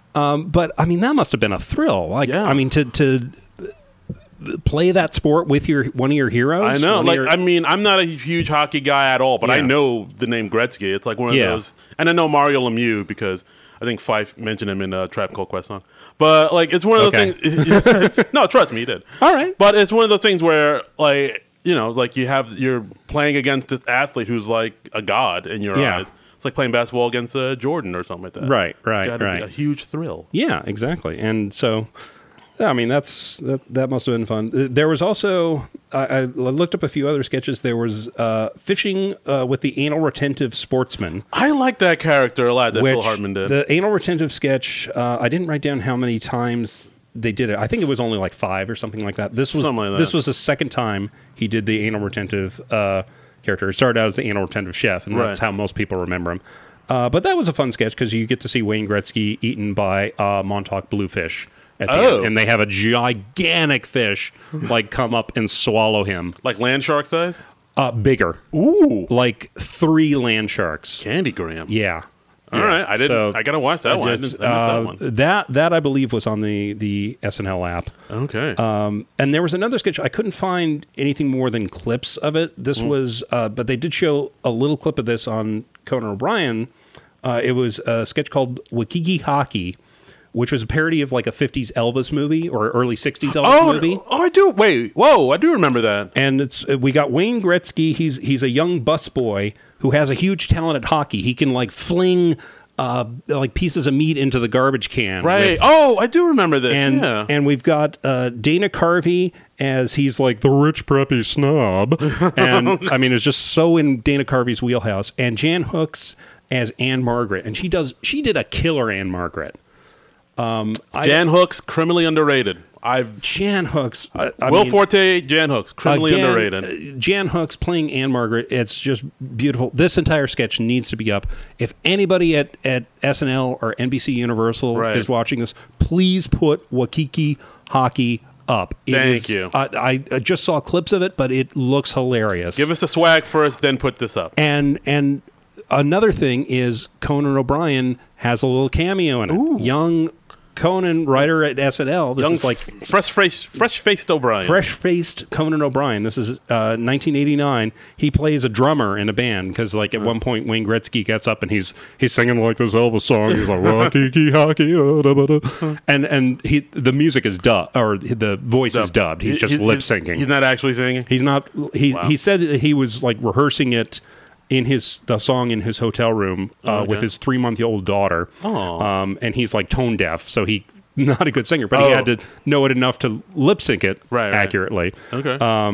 But I mean, that must have been a thrill. Like, Yeah. I mean, to play that sport with one of your heroes. I know. one of Like, your- I mean, I'm not a huge hockey guy at all, but I Yeah. know the name Gretzky. It's like one of Yeah. those, and I know Mario Lemieux because I think Fife mentioned him in a Trap Called Quest song. But like, it's one of those Okay. things. No, trust me, he did. All right. But it's one of those things where, like, you know, like you're playing against this athlete who's like a god in your Yeah. eyes. It's like playing basketball against Jordan or something like that. Right, It's right, gotta be right. a huge thrill. Yeah, exactly. And so, yeah, I mean, that must have been fun. There was also, I looked up a few other sketches. There was fishing with the anal retentive sportsman. I like that character a lot that Phil which Hartman did. The anal retentive sketch, I didn't write down how many times they did it. I think it was only like 5 or something like that. This was Something like that. This was the second time he did the anal retentive character. It started out as the anal retentive chef, and that's Right. how most people remember him. But that was a fun sketch because you get to see Wayne Gretzky eaten by Montauk bluefish at the Oh. end, and they have a gigantic fish like come up and swallow him. Like land shark size? Bigger, Ooh. like 3 land sharks. Candygram. Yeah. All Yeah. right. I didn't. So I gotta watch that one. I just, missed that one. that I believe was on the SNL app. Okay. And there was another sketch. I couldn't find anything more than clips of it. This was, but they did show a little clip of this on Conan O'Brien. It was a sketch called Wakiki Hockey, which was a parody of like a 50s Elvis movie or early 60s Elvis movie. I do. Wait. Whoa. I do remember that. And we got Wayne Gretzky. He's a young busboy who has a huge talent at hockey. He can like fling like pieces of meat into the garbage can. Right. with- Oh, I do remember this. and yeah. and we've got Dana Carvey as he's like the rich preppy snob, and I mean it's just so in Dana Carvey's wheelhouse. And Jan Hooks as Anne Margaret, and she did a killer Anne Margaret. Jan Hooks, criminally underrated. Jan Hooks, I Will mean, Forte, Jan Hooks, criminally again, underrated. Jan Hooks playing Anne Margaret. It's just beautiful. This entire sketch needs to be up. If anybody at SNL or NBC Universal Right. is watching this, please put Wakiki Hockey up. Thank you. I just saw clips of it, but it looks hilarious. Give us the swag first, then put this up. And another thing is Conan O'Brien has a little cameo in it. Young Conan writer at SNL. This Young, is like fresh-faced O'Brien. fresh-faced Conan O'Brien. This is 1989. He plays a drummer in a band because, like, at one point Wayne Gretzky gets up and he's singing like this Elvis song. He's like "Rocky hockey," and the music is dubbed or the voice is dubbed. He's just lip syncing. He's not actually singing. He's not. He said that he was like rehearsing it in the song in his hotel room with his 3-month-old daughter. Oh. And he's like tone deaf, so he not a good singer, but he had to know it enough to lip sync it accurately. Okay.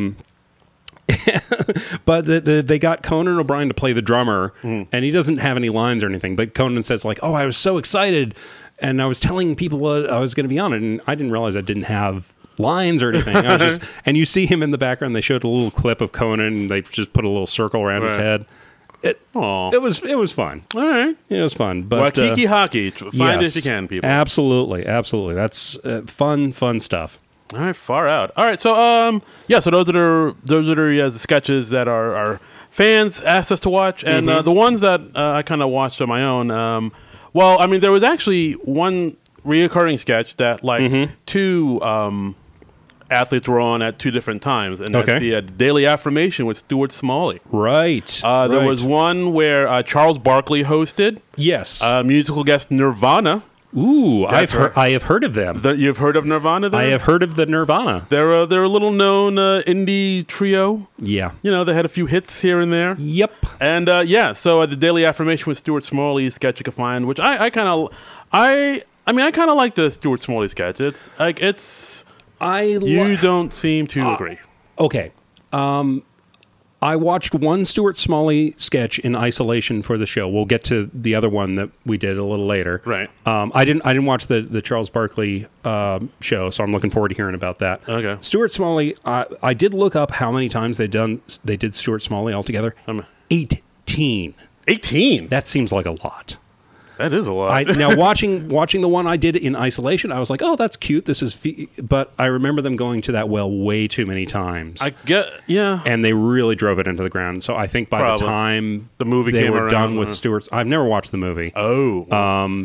But they got Conan O'Brien to play the drummer, and he doesn't have any lines or anything. But Conan says like, "Oh, I was so excited, and I was telling people what I was going to be on it, and I didn't realize I didn't have lines or anything." I was just, and you see him in the background. They showed a little clip of Conan, and they just put a little circle around his head. It was fun. All right. It was fun. But Wakiki Hockey. Find it yes, if you can, people. Absolutely. That's fun stuff. All right, far out. All right, so so those are the sketches that our fans asked us to watch, and the ones that I kind of watched on my own. Well, I mean, there was actually one reoccurring sketch that like two athletes were on at 2 different times, and that's the Daily Affirmation with Stuart Smalley. Right. There was one where Charles Barkley hosted. Yes. Musical guest Nirvana. Ooh, That's right. I have heard of them. You've heard of Nirvana? There? I have heard of the Nirvana. They're a little known indie trio. Yeah. You know, they had a few hits here and there. Yep. And so the Daily Affirmation with Stuart Smalley sketch you can find, which I kind of like the Stuart Smalley sketch. It's like you don't seem to agree. Okay. I watched one Stuart Smalley sketch in isolation for the show. We'll get to the other one that we did a little later. Right. I didn't watch the Charles Barkley show, so I'm looking forward to hearing about that. Okay. Stuart Smalley. I did look up how many times they did Stuart Smalley altogether. 18. 18. That seems like a lot. That is a lot. Now watching the one I did in isolation, I was like, "Oh, that's cute." But I remember them going to that well way too many times. Yeah. And they really drove it into the ground. So I think by the time the movie they came were around, done with Stewart's, I've never watched the movie. Oh.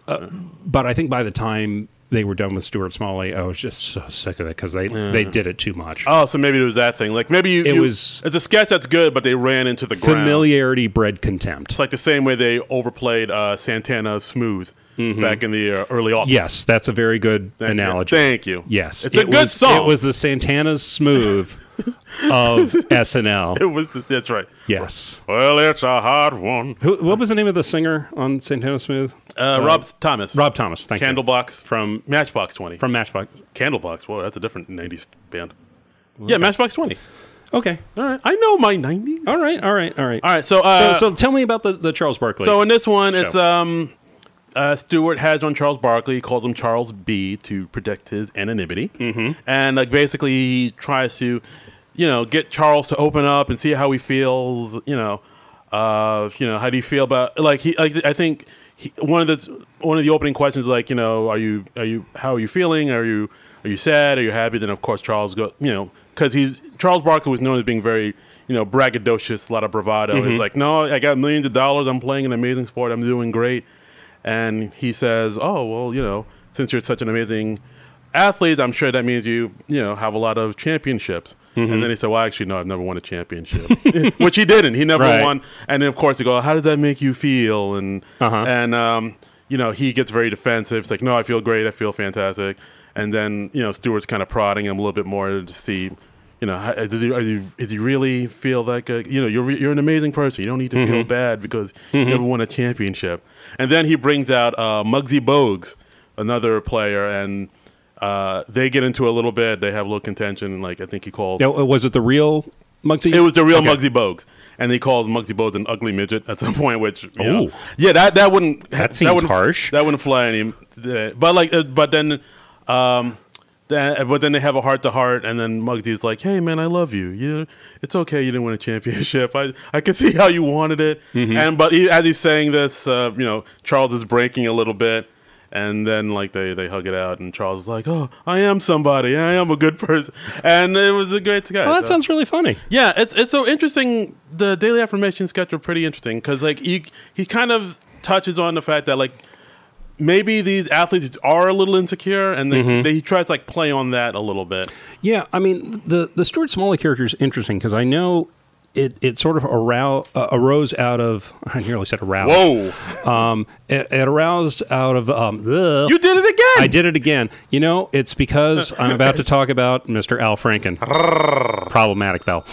But I think by the time they were done with Stuart Smalley, I was just so sick of it because they did it too much. Oh, so maybe it was that thing. Like maybe it's a sketch that's good, but they ran into the ground. Familiarity bred contempt. It's like the same way they overplayed Santana's Smooth back in the early aughts. Yes, that's a very good analogy. Thank you. Yes, it's a good song. It was the Santana's Smooth of SNL. That's right. Yes. Well, it's a hard one. What was the name of the singer on Santana's Smooth? Rob Thomas. Rob Thomas. Thank you. Candlebox from Matchbox 20. From Matchbox. Candlebox. Whoa, that's a different 90s band. Yeah, Matchbox 20. Okay. All right. I know my 90s. All right. All right. So tell me about the Charles Barkley. So in this one, it's Stewart has on Charles Barkley. He calls him Charles B to protect his anonymity. And like basically he tries to, get Charles to open up and see how he feels. How do you feel about I think one of the opening questions how are you feeling? Are you sad? Are you happy? Then of course Charles because Charles Barkley was known as being very braggadocious, a lot of bravado. He's like, no, I got millions of dollars. I'm playing an amazing sport. I'm doing great. And he says, oh, well, since you're such an amazing athlete, I'm sure that means you have a lot of championships. And then he said, well, actually, no, I've never won a championship, which he didn't. He never won. And then, of course, they go, how does that make you feel? And, he gets very defensive. It's like, no, I feel great. I feel fantastic. And then, Stewart's kind of prodding him a little bit more to see, does he really feel like you're an amazing person. You don't need to feel bad because you never won a championship. And then he brings out Muggsy Bogues, another player, and they get into a little bit. They have a little contention. I think he calls. Was it the real Muggsy? It was the real Muggsy Bogues, and he calls Muggsy Bogues an ugly midget at some point. Which that wouldn't seems harsh. That wouldn't fly any. But then they have a heart to heart, and then Muggsy's like, "Hey man, I love you. It's okay. You didn't win a championship. I can see how you wanted it." But as he's saying this, Charles is breaking a little bit, and then they hug it out, and Charles is like, "Oh, I am somebody. I am a good person," and it was a great guy. Oh, that sounds really funny. Yeah, it's so interesting. The Daily Affirmation sketch are pretty interesting because he kind of touches on the fact that maybe these athletes are a little insecure, and he tries to play on that a little bit. Yeah, I mean the Stuart Smalley character is interesting because I know it sort of arose out of. I nearly said aroused. Whoa! It aroused out of. You did it again. I did it again. It's because I'm about to talk about Mr. Al Franken. Problematic Bell.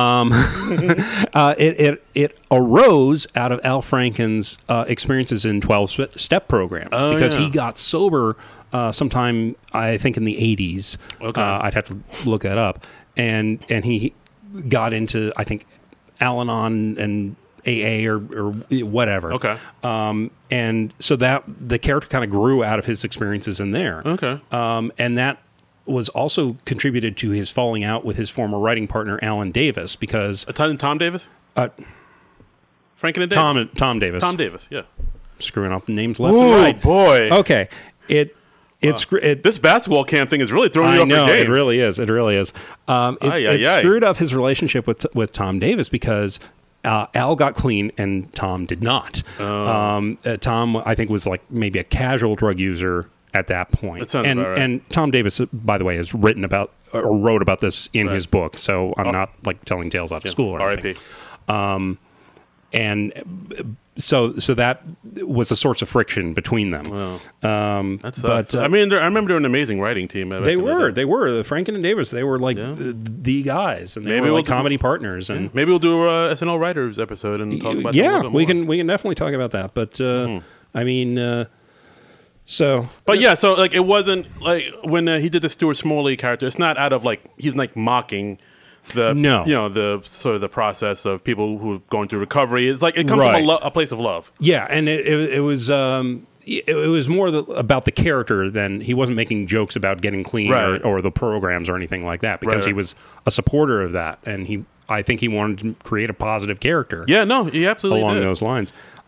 It arose out of Al Franken's experiences in 12-step programs because he got sober sometime, I think, in the 80s. Okay. I'd have to look that up. And he got into, I think, Al-Anon and AA or whatever. Okay. And so that the character kind of grew out of his experiences in there. Okay. And that was also contributed to his falling out with his former writing partner, Alan Davis, because... Tom Davis? Franken and Davis? Tom Davis. Tom Davis, yeah. Screwing up the names left and right. Oh, boy. Okay. This basketball camp thing is really throwing you off your game. It really is. It really is. It screwed up his relationship with Tom Davis because Al got clean and Tom did not. Tom, I think, was maybe a casual drug user at that point. That sounds about right. And Tom Davis, by the way, has written about or wrote about this in his book. So I'm not telling tales out of school or anything. R.I.P. And so that was a source of friction between them. Wow. That sucks. I remember they were an amazing writing team. They were. The Franken and Davis. They were the guys, and they were comedy partners. And maybe we'll do a SNL writers episode and talk about. Yeah, we can definitely talk about that. But I mean. So it wasn't when he did the Stuart Smalley character. It's not out of he's mocking the sort of the process of people who are going through recovery. It's it comes from a place of love. Yeah, and it was more about the character than he wasn't making jokes about getting clean or the programs or anything like that because he was a supporter of that, and I think he wanted to create a positive character. Yeah, no, he absolutely along did. those lines.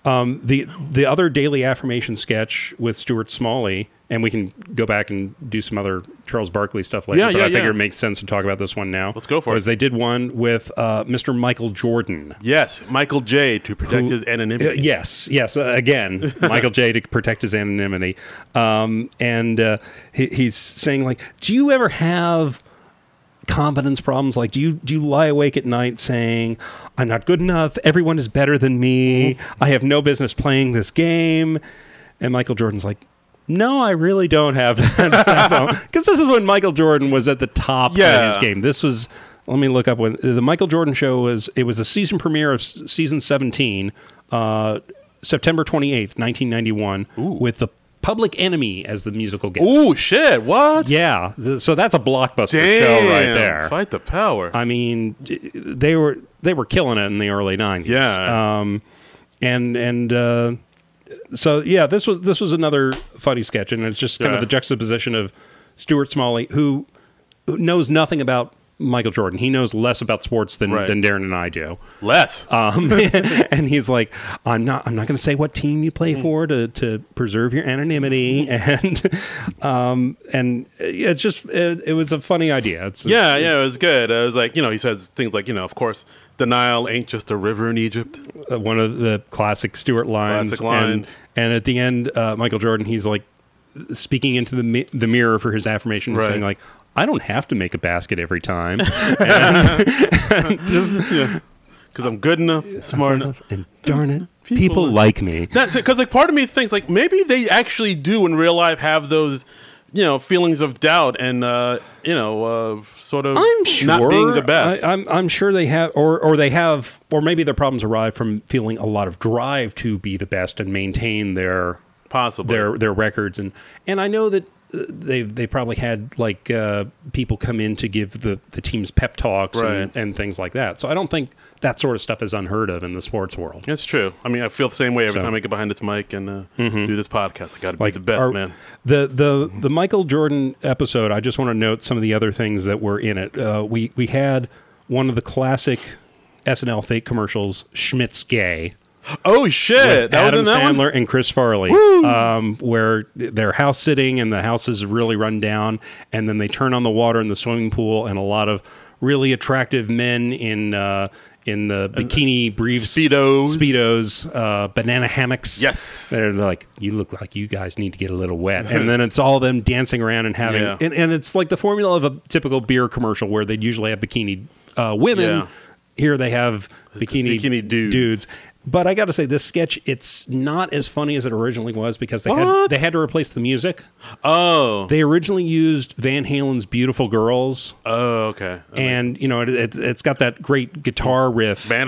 The other daily affirmation sketch with Stuart Smalley, and we can go back and do some other Charles Barkley stuff later, but I figure it makes sense to talk about this one now. Let's go for it. They did one with Mr. Michael Jordan. Yes, Michael J. to protect his anonymity. Yes. Again, Michael J. to protect his anonymity. He's saying, like, do you ever have confidence problems? Like, do you lie awake at night saying, I'm not good enough, everyone is better than me, I have no business playing this game? And Michael Jordan's like, no, I really don't have that. Because this is when Michael Jordan was at the top of his game. This was, let me look up when the Michael Jordan show was. It was a season premiere of season 17, September 28th, 1991, with the Public Enemy as the musical guest. Ooh, shit! What? Yeah, so that's a blockbuster show right there. Fight the power. I mean, they were killing it in the early 90s. Yeah. So yeah, this was another funny sketch, and it's just kind of the juxtaposition of Stuart Smalley, who knows nothing about Michael Jordan. He knows less about sports than Darren and I do. Less. And he's like, I'm not going to say what team you play for to preserve your anonymity, and it's just it was a funny idea. It was good. It was like, he says things like, of course, the Nile ain't just a river in Egypt. One of the classic Stuart lines. And at the end, Michael Jordan, he's like speaking into the mirror for his affirmation, and saying like, I don't have to make a basket every time. Because I'm good enough, smart enough, and darn it, people like me. That's it. Because like part of me thinks like maybe they actually do in real life have those, feelings of doubt and sort of I'm sure, not being the best. I'm sure they have, or they have, or maybe their problems arise from feeling a lot of drive to be the best and maintain their records, and I know that they probably had like people come in to give the team's pep talks and things like that. So I don't think that sort of stuff is unheard of in the sports world. That's true. I mean, I feel the same way every time I get behind this mic and do this podcast. I got to be the best, man. The Michael Jordan episode, I just want to note some of the other things that were in it. We had one of the classic SNL fake commercials, Schmidt's Gay. Oh shit! That Adam Sandler and Chris Farley, where they're house sitting and the house is really run down, and then they turn on the water in the swimming pool, and a lot of really attractive men in the bikini briefs, speedos, banana hammocks. Yes, they're like, you look like you guys need to get a little wet, and then it's all them dancing around and having, and it's like the formula of a typical beer commercial where they'd usually have bikini women. Yeah. Here they have bikini dudes. But I got to say, this sketch, it's not as funny as it originally was because they had to replace the music. Oh. They originally used Van Halen's Beautiful Girls. Oh, okay. And, it's got that great guitar riff. And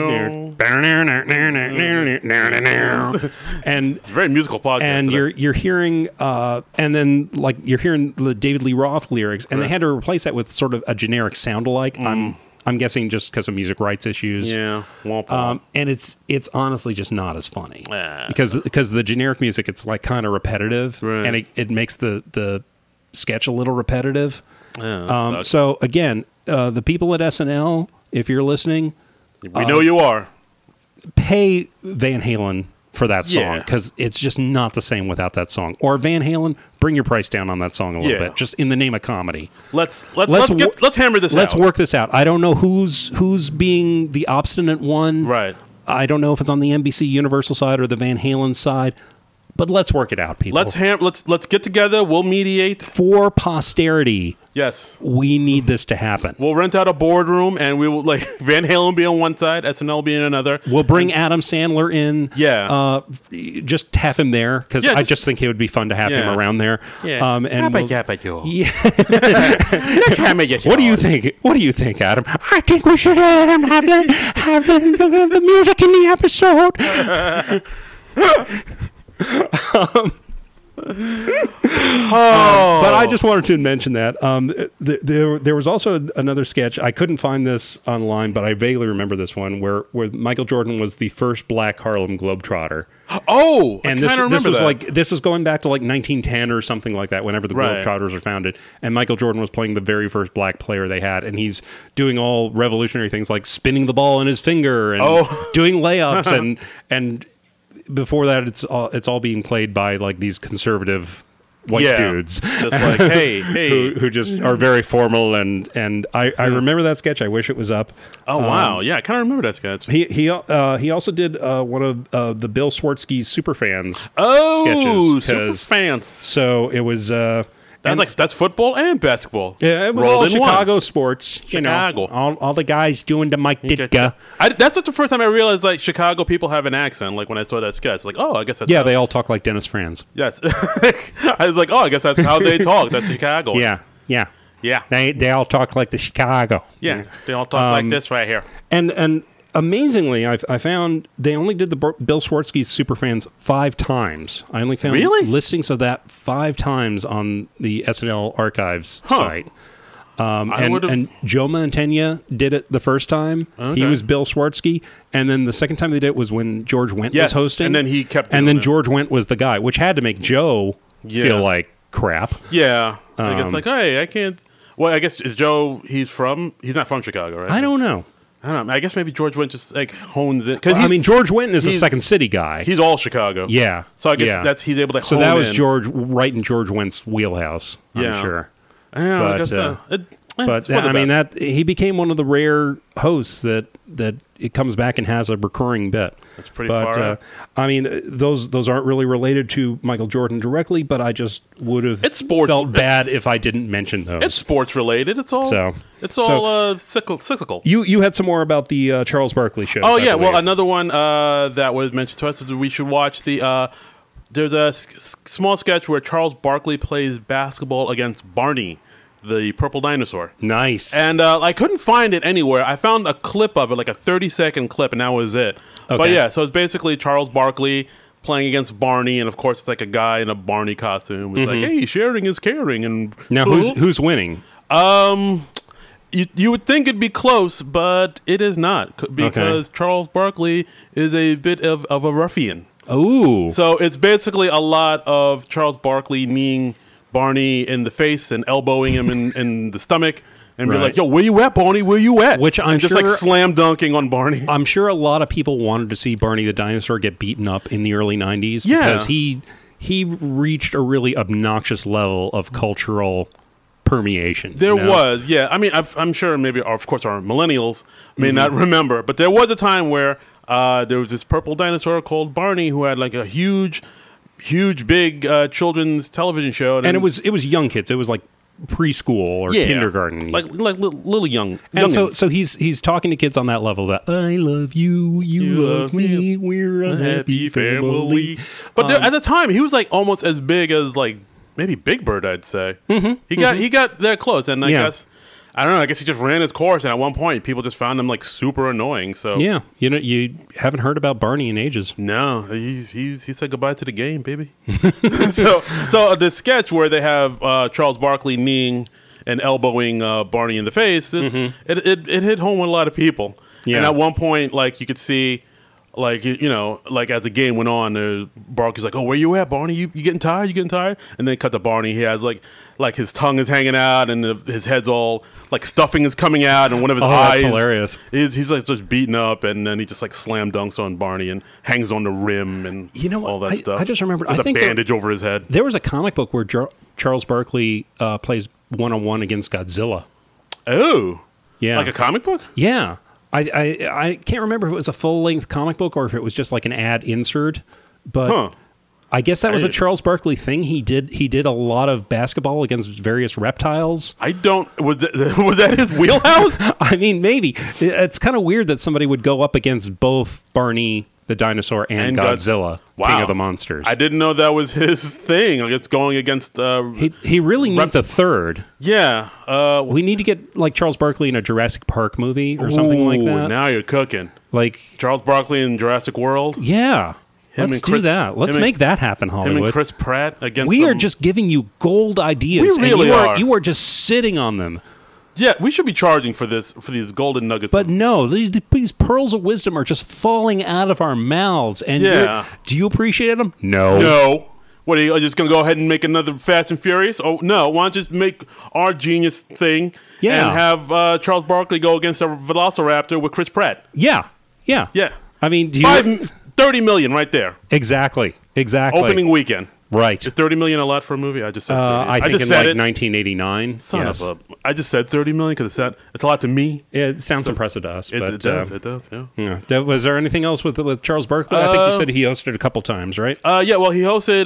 very musical podcast. And you're hearing, and then like you're hearing the David Lee Roth lyrics, and they had to replace that with sort of a generic sound-alike. I'm guessing just because of music rights issues. Yeah. And it's honestly just not as funny. Because the generic music, it's like kind of repetitive. Right. And it makes the sketch a little repetitive. Yeah, so again, the people at SNL, if you're listening. We know you are. Pay Van Halen for that song, because it's just not the same without that song. Or Van Halen, bring your price down on that song a little bit, just in the name of comedy. Let's hammer this out. Let's work this out. I don't know who's being the obstinate one. Right. I don't know if it's on the NBC Universal side or the Van Halen side, but let's work it out, people. Let's get together. We'll mediate for posterity. Yes, we need this to happen. We'll rent out a boardroom, and we will Van Halen be on one side, SNL be on another. We'll bring Adam Sandler in. Yeah, just have him there because I just think it would be fun to have him around there. Yeah. And What do you think? What do you think, Adam? I think we should have the music in the episode. But I just wanted to mention that there was also another sketch. I couldn't find this online, but I vaguely remember this one where Michael Jordan was the first black Harlem Globetrotter. Oh, and this was going back to like 1910 or something like that, whenever the Globetrotters were founded. And Michael Jordan was playing the very first black player they had, and he's doing all revolutionary things like spinning the ball in his finger and doing layups and before that, it's all being played by like these conservative white dudes, just like hey, who just are very formal. And I remember that sketch. I wish it was up. Oh wow, yeah, I kind of remember that sketch. He also did one of the Bill Swartzky's Superfans. Oh, sketches, Superfans. So it was. That's football and basketball. Yeah, it was rolled all in Chicago one. sports. Chicago. All the guys doing the Mike Ditka. That's not the first time I realized like Chicago people have an accent. Like when I saw that sketch, like I guess that's they all talk like Dennis Franz. Yes, I was like, I guess that's how they talk. That's Chicago. Yeah. Yeah. They all talk like the Chicago. Yeah. They all talk like this right here. And amazingly, I found they only did the Bill Swartzky's Superfans 5 times. I only found listings of that 5 times on the SNL Archives site. And Joe Mantegna did it the first time. Okay. He was Bill Swartzky. And then the second time they did it was when George Wendt was hosting. And then he kept doing And then it. George Wendt was the guy, which had to make Joe feel like crap. Yeah. I guess like, hey, I can't. Well, I guess is Joe? He's not from Chicago, right? I don't know. I don't know. I guess maybe George Wendt just like hones it. Well, George Wendt is a Second City guy. He's all Chicago. Yeah. So I guess he's able to. So hone that was in. right in George Wendt's wheelhouse. I'm sure. Yeah, but I guess that he became one of the rare hosts that it comes back and has a recurring bit. That's pretty far out. I mean, those aren't really related to Michael Jordan directly, but I just would have felt bad if I didn't mention those. It's sports related. It's all cyclical. You had some more about the Charles Barkley show. Oh yeah, well another one that was mentioned to us is we should watch the. There's a small sketch where Charles Barkley plays basketball against Barney, the purple dinosaur. Nice. And I couldn't find it anywhere. I found a clip of it, like a 30-second clip, and that was it. Okay. But yeah, so it's basically Charles Barkley playing against Barney, and of course it's like a guy in a Barney costume who's like, hey, sharing is caring. And now who's winning? You would think it'd be close, but it is not, because Charles Barkley is a bit of a ruffian. Oh. So it's basically a lot of Charles Barkley kneeing Barney in the face and elbowing him in the stomach and be like, yo, where you at, Barney? Where you at? Which I'm just like slam dunking on Barney. I'm sure a lot of people wanted to see Barney the dinosaur get beaten up in the early 90s because he reached a really obnoxious level of cultural permeation. There was, yeah. I mean, I'm sure maybe, of course, our millennials may not remember, but there was a time where there was this purple dinosaur called Barney who had like a huge, big children's television show, and it was young kids. It was like preschool or kindergarten, like little young. And so he's talking to kids on that level that I love you, you love me, we're a happy family. But at the time, he was like almost as big as like maybe Big Bird, I'd say. He got that close, and I guess. I don't know. I guess he just ran his course, and at one point, people just found him like super annoying. So yeah, you haven't heard about Barney in ages. No, he said goodbye to the game, baby. so the sketch where they have Charles Barkley kneeing and elbowing Barney in the face, it hit home with a lot of people. Yeah. And at one point, like you could see, like like as the game went on, Barkley's like, "Oh, where you at, Barney? You getting tired? You getting tired?" And then cut to Barney. He has like his tongue is hanging out and his head's all like stuffing is coming out, and one of his eyes. That's hilarious. He's like just beaten up, and then he just like slam dunks on Barney and hangs on the rim and all that stuff. I just remembered. With I think a bandage over his head. There was a comic book where Charles Barkley plays 1-on-1 against Godzilla. Oh, yeah, like a comic book. Yeah. I can't remember if it was a full-length comic book or if it was just like an ad insert, but I guess that was a Charles Barkley thing. He did a lot of basketball against various reptiles. Was that his wheelhouse? I mean, maybe. It's kind of weird that somebody would go up against both Barney the dinosaur and Godzilla, King of the Monsters. I didn't know that was his thing. Like it's going against. He really needs a third. Yeah, we need to get like Charles Barkley in a Jurassic Park movie or something like that. Now you're cooking. Like Charles Barkley in Jurassic World. Yeah. Let's do that. Let's make that happen, Hollywood. Him and Chris Pratt against. We are just giving you gold ideas. We really are. You are just sitting on them. Yeah, we should be charging for these golden nuggets. But no, these pearls of wisdom are just falling out of our mouths. And do you appreciate them? No. What, are you just going to go ahead and make another Fast and Furious? Oh, no. Why don't you just make our genius thing and have Charles Barkley go against a Velociraptor with Chris Pratt? Yeah. Yeah. I mean, $30 million right there. Exactly. Opening weekend. Right. Is $30 million a lot for a movie? I just said 30. I think just in said like it. 1989. Son yes. of a. I just said $30 million because it's a lot to me. It sounds impressive to us. It does. Yeah. Was there anything else with Charles Barkley? I think you said he hosted a couple times, right? Yeah. Well, he hosted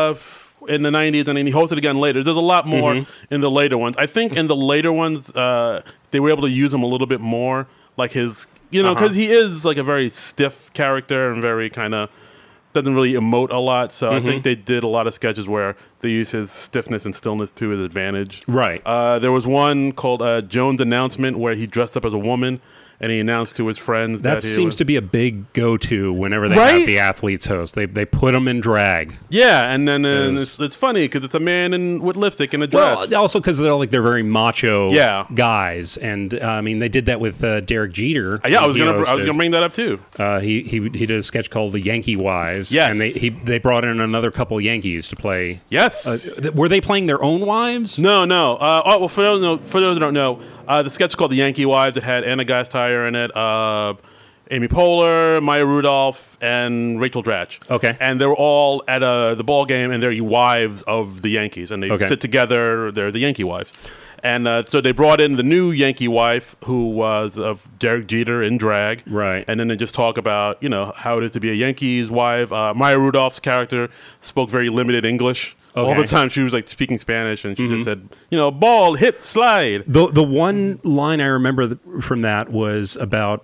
in the 90s, and then he hosted again later. There's a lot more in the later ones. I think in the later ones, they were able to use him a little bit more, like his, because he is like a very stiff character and very kind of doesn't really emote a lot. So I think they did a lot of sketches where they use his stiffness and stillness to his advantage. Right. There was one called Jones Announcement where he dressed up as a woman and he announced to his friends that he seems was, to be a big go-to whenever they Right? have the athletes host. They put them in drag. Yeah, and then it's funny because it's a man with lipstick and a dress. Well, also because they're very macho Yeah. guys, and I mean they did that with Derek Jeter. Yeah, I was He gonna hosted. bring that up too. He did a sketch called The Yankee Wives. Yes. and they brought in another couple Yankees to play. Yes. Were they playing their own wives? No. Well, for those who don't know, the sketch is called The Yankee Wives. It had Anna Gasteyer in it, Amy Poehler, Maya Rudolph, and Rachel Dratch. Okay. And they were all at the ball game, and they're wives of the Yankees, and they Okay. sit together. They're the Yankee wives. And so they brought in the new Yankee wife, who was of Derek Jeter in drag. Right. And then they just talk about, how it is to be a Yankees wife. Maya Rudolph's character spoke very limited English. All Okay. the time she was like speaking Spanish, and she just said, ball, hit, slide. The one line I remember from that was about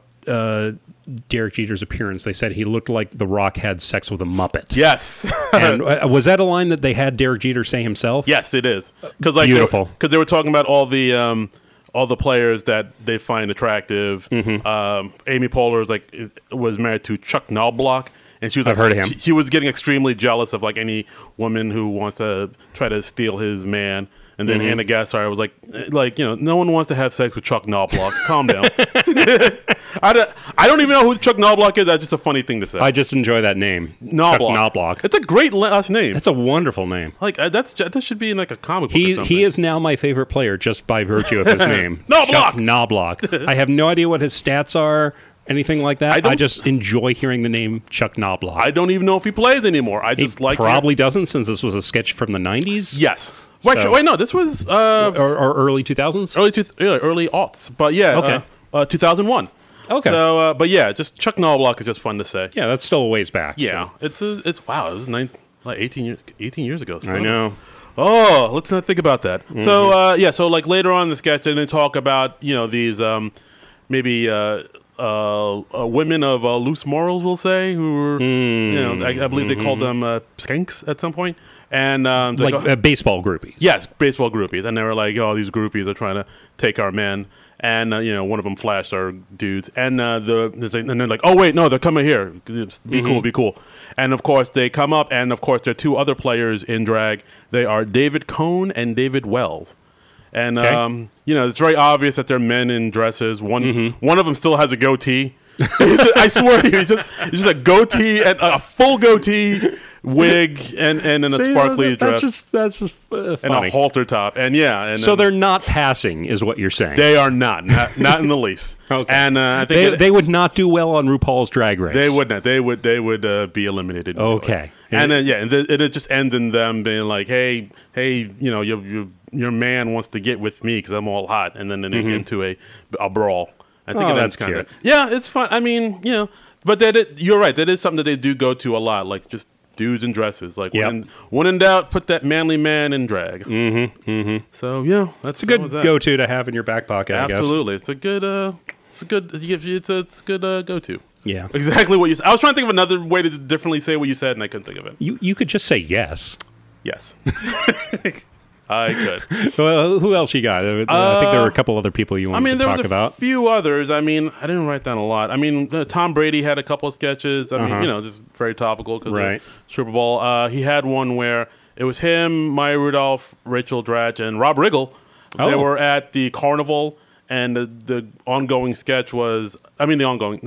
Derek Jeter's appearance. They said he looked like The Rock had sex with a Muppet. Yes. And was that a line that they had Derek Jeter say himself? Yes, it is. Beautiful. Because they were talking about all the players that they find attractive. Amy Poehler was married to Chuck Knobloch. And she was I've heard of him. She was getting extremely jealous of like any woman who wants to try to steal his man. And then Anna Gasteyer was like, no one wants to have sex with Chuck Knobloch. Calm down. I don't even know who Chuck Knobloch is. That's just a funny thing to say. I just enjoy that name. Knobloch. Chuck Knobloch. It's a great last name. That's a wonderful name. Like that should be in like a comic book. Or something. He is now my favorite player just by virtue of his name. Knobloch! Chuck Knobloch. I have no idea what his stats are, anything like that. I just enjoy hearing the name Chuck Knobloch. I don't even know if he plays anymore. I He just like probably doesn't, since this was a sketch from the 90s. Yes. Wait, So- wait, no. This was Or early 2000s. early aughts. But yeah, Okay. 2001. Okay. So, but yeah, just Chuck Knobloch is just fun to say. Yeah, that's still a ways back. Yeah, so. it's wow. It was 18 years ago. So. I know. Oh, let's not think about that. So so like later on in the sketch, they talk about these maybe women of loose morals, we'll say, who were I believe they called them skanks at some point, and Baseball groupies. yes, baseball groupies, and they were like, oh, these groupies are trying to take our men. And one of them flashed our dudes, and they're like, "Oh wait, no, they're coming here. Be cool." And of course, they come up, and of course, there are two other players in drag. They are David Cohn and David Wells, and Okay. it's very obvious that they're men in dresses. One of them still has a goatee. I swear, it's just a goatee and a full goatee, wig, and in a sparkly dress, That's just funny. and a halter top, and So they're not passing, is what you're saying. They are not in the least. Okay. And I think They would not do well on RuPaul's Drag Race. they would not. They would be eliminated. Okay. And it just ends in them being like, hey, your man wants to get with me because I'm all hot, and then they get into a brawl. I think Oh, it that's ends kind cute. of. Yeah, it's fun. I mean, but you're right. That is something that they do go to a lot, like just dudes in dresses. Like Yep. when in doubt, put that manly man in drag. So that's It's a good go-to to have in your back pocket, I guess. Absolutely, it's a good go-to. Yeah. Exactly what you said. I was trying to think of another way to differently say what you said, and I couldn't think of it. You could just say yes. Yes, I could. Well, who else you got? I think there were a couple other people you wanted to there talk was a about. few others. I mean, I didn't write down a lot. I mean, Tom Brady had a couple of sketches. I mean, just very topical because Right. Super Bowl. He had one where it was him, Maya Rudolph, Rachel Dratch, and Rob Riggle. They Oh. were at the carnival, and the ongoing sketch was, the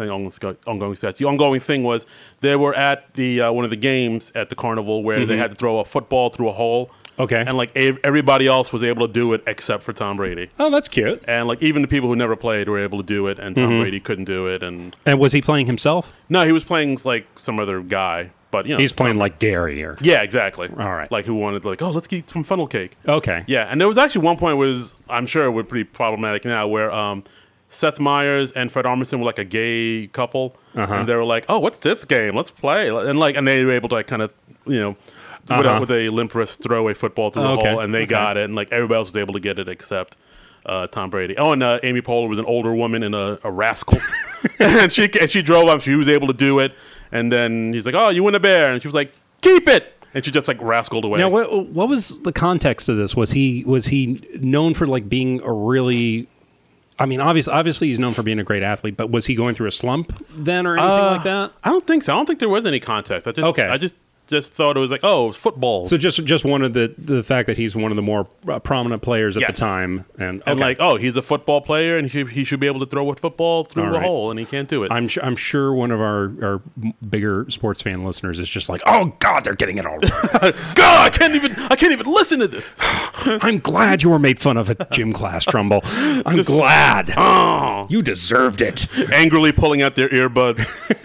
ongoing thing was they were at the one of the games at the carnival where they had to throw a football through a hole. Okay. And like everybody else was able to do it except for Tom Brady. Oh, that's cute. And like even the people who never played were able to do it, and Tom Brady couldn't do it. And was he playing himself? no, he was playing like some other guy, but He's playing like Gary or. Yeah, exactly. All right. Like who wanted let's get some funnel cake. Okay. Yeah, and there was actually one point I'm sure it would be pretty problematic now where Seth Meyers and Fred Armisen were like a gay couple, and they were like, "Oh, what's this game? Let's play!" And they were able to kind of with a limp wrist throw a football through the hole, and they got it, and like everybody else was able to get it except Tom Brady. Oh, and Amy Poehler was an older woman in a rascal, and she drove up. She was able to do it, and then he's like, "Oh, you win a bear," and she was like, "Keep it." And she just like rascaled away. Now, what was the context of this? Was he known for like being a really? I mean, obviously he's known for being a great athlete, but was he going through a slump then or anything like that? I don't think so. I don't think there was any contact. I just thought it was like, oh, it was football. So just wanted the fact that he's one of the more prominent players at the time, and like, oh, he's a football player, and he should be able to throw a football through a hole, and he can't do it. I'm sure one of our bigger sports fan listeners is just like, oh God, they're getting it all wrong. God, I can't even listen to this. I'm glad you were made fun of at gym class, Trumbull. I'm glad. Oh, you deserved it. Angrily pulling out their earbuds.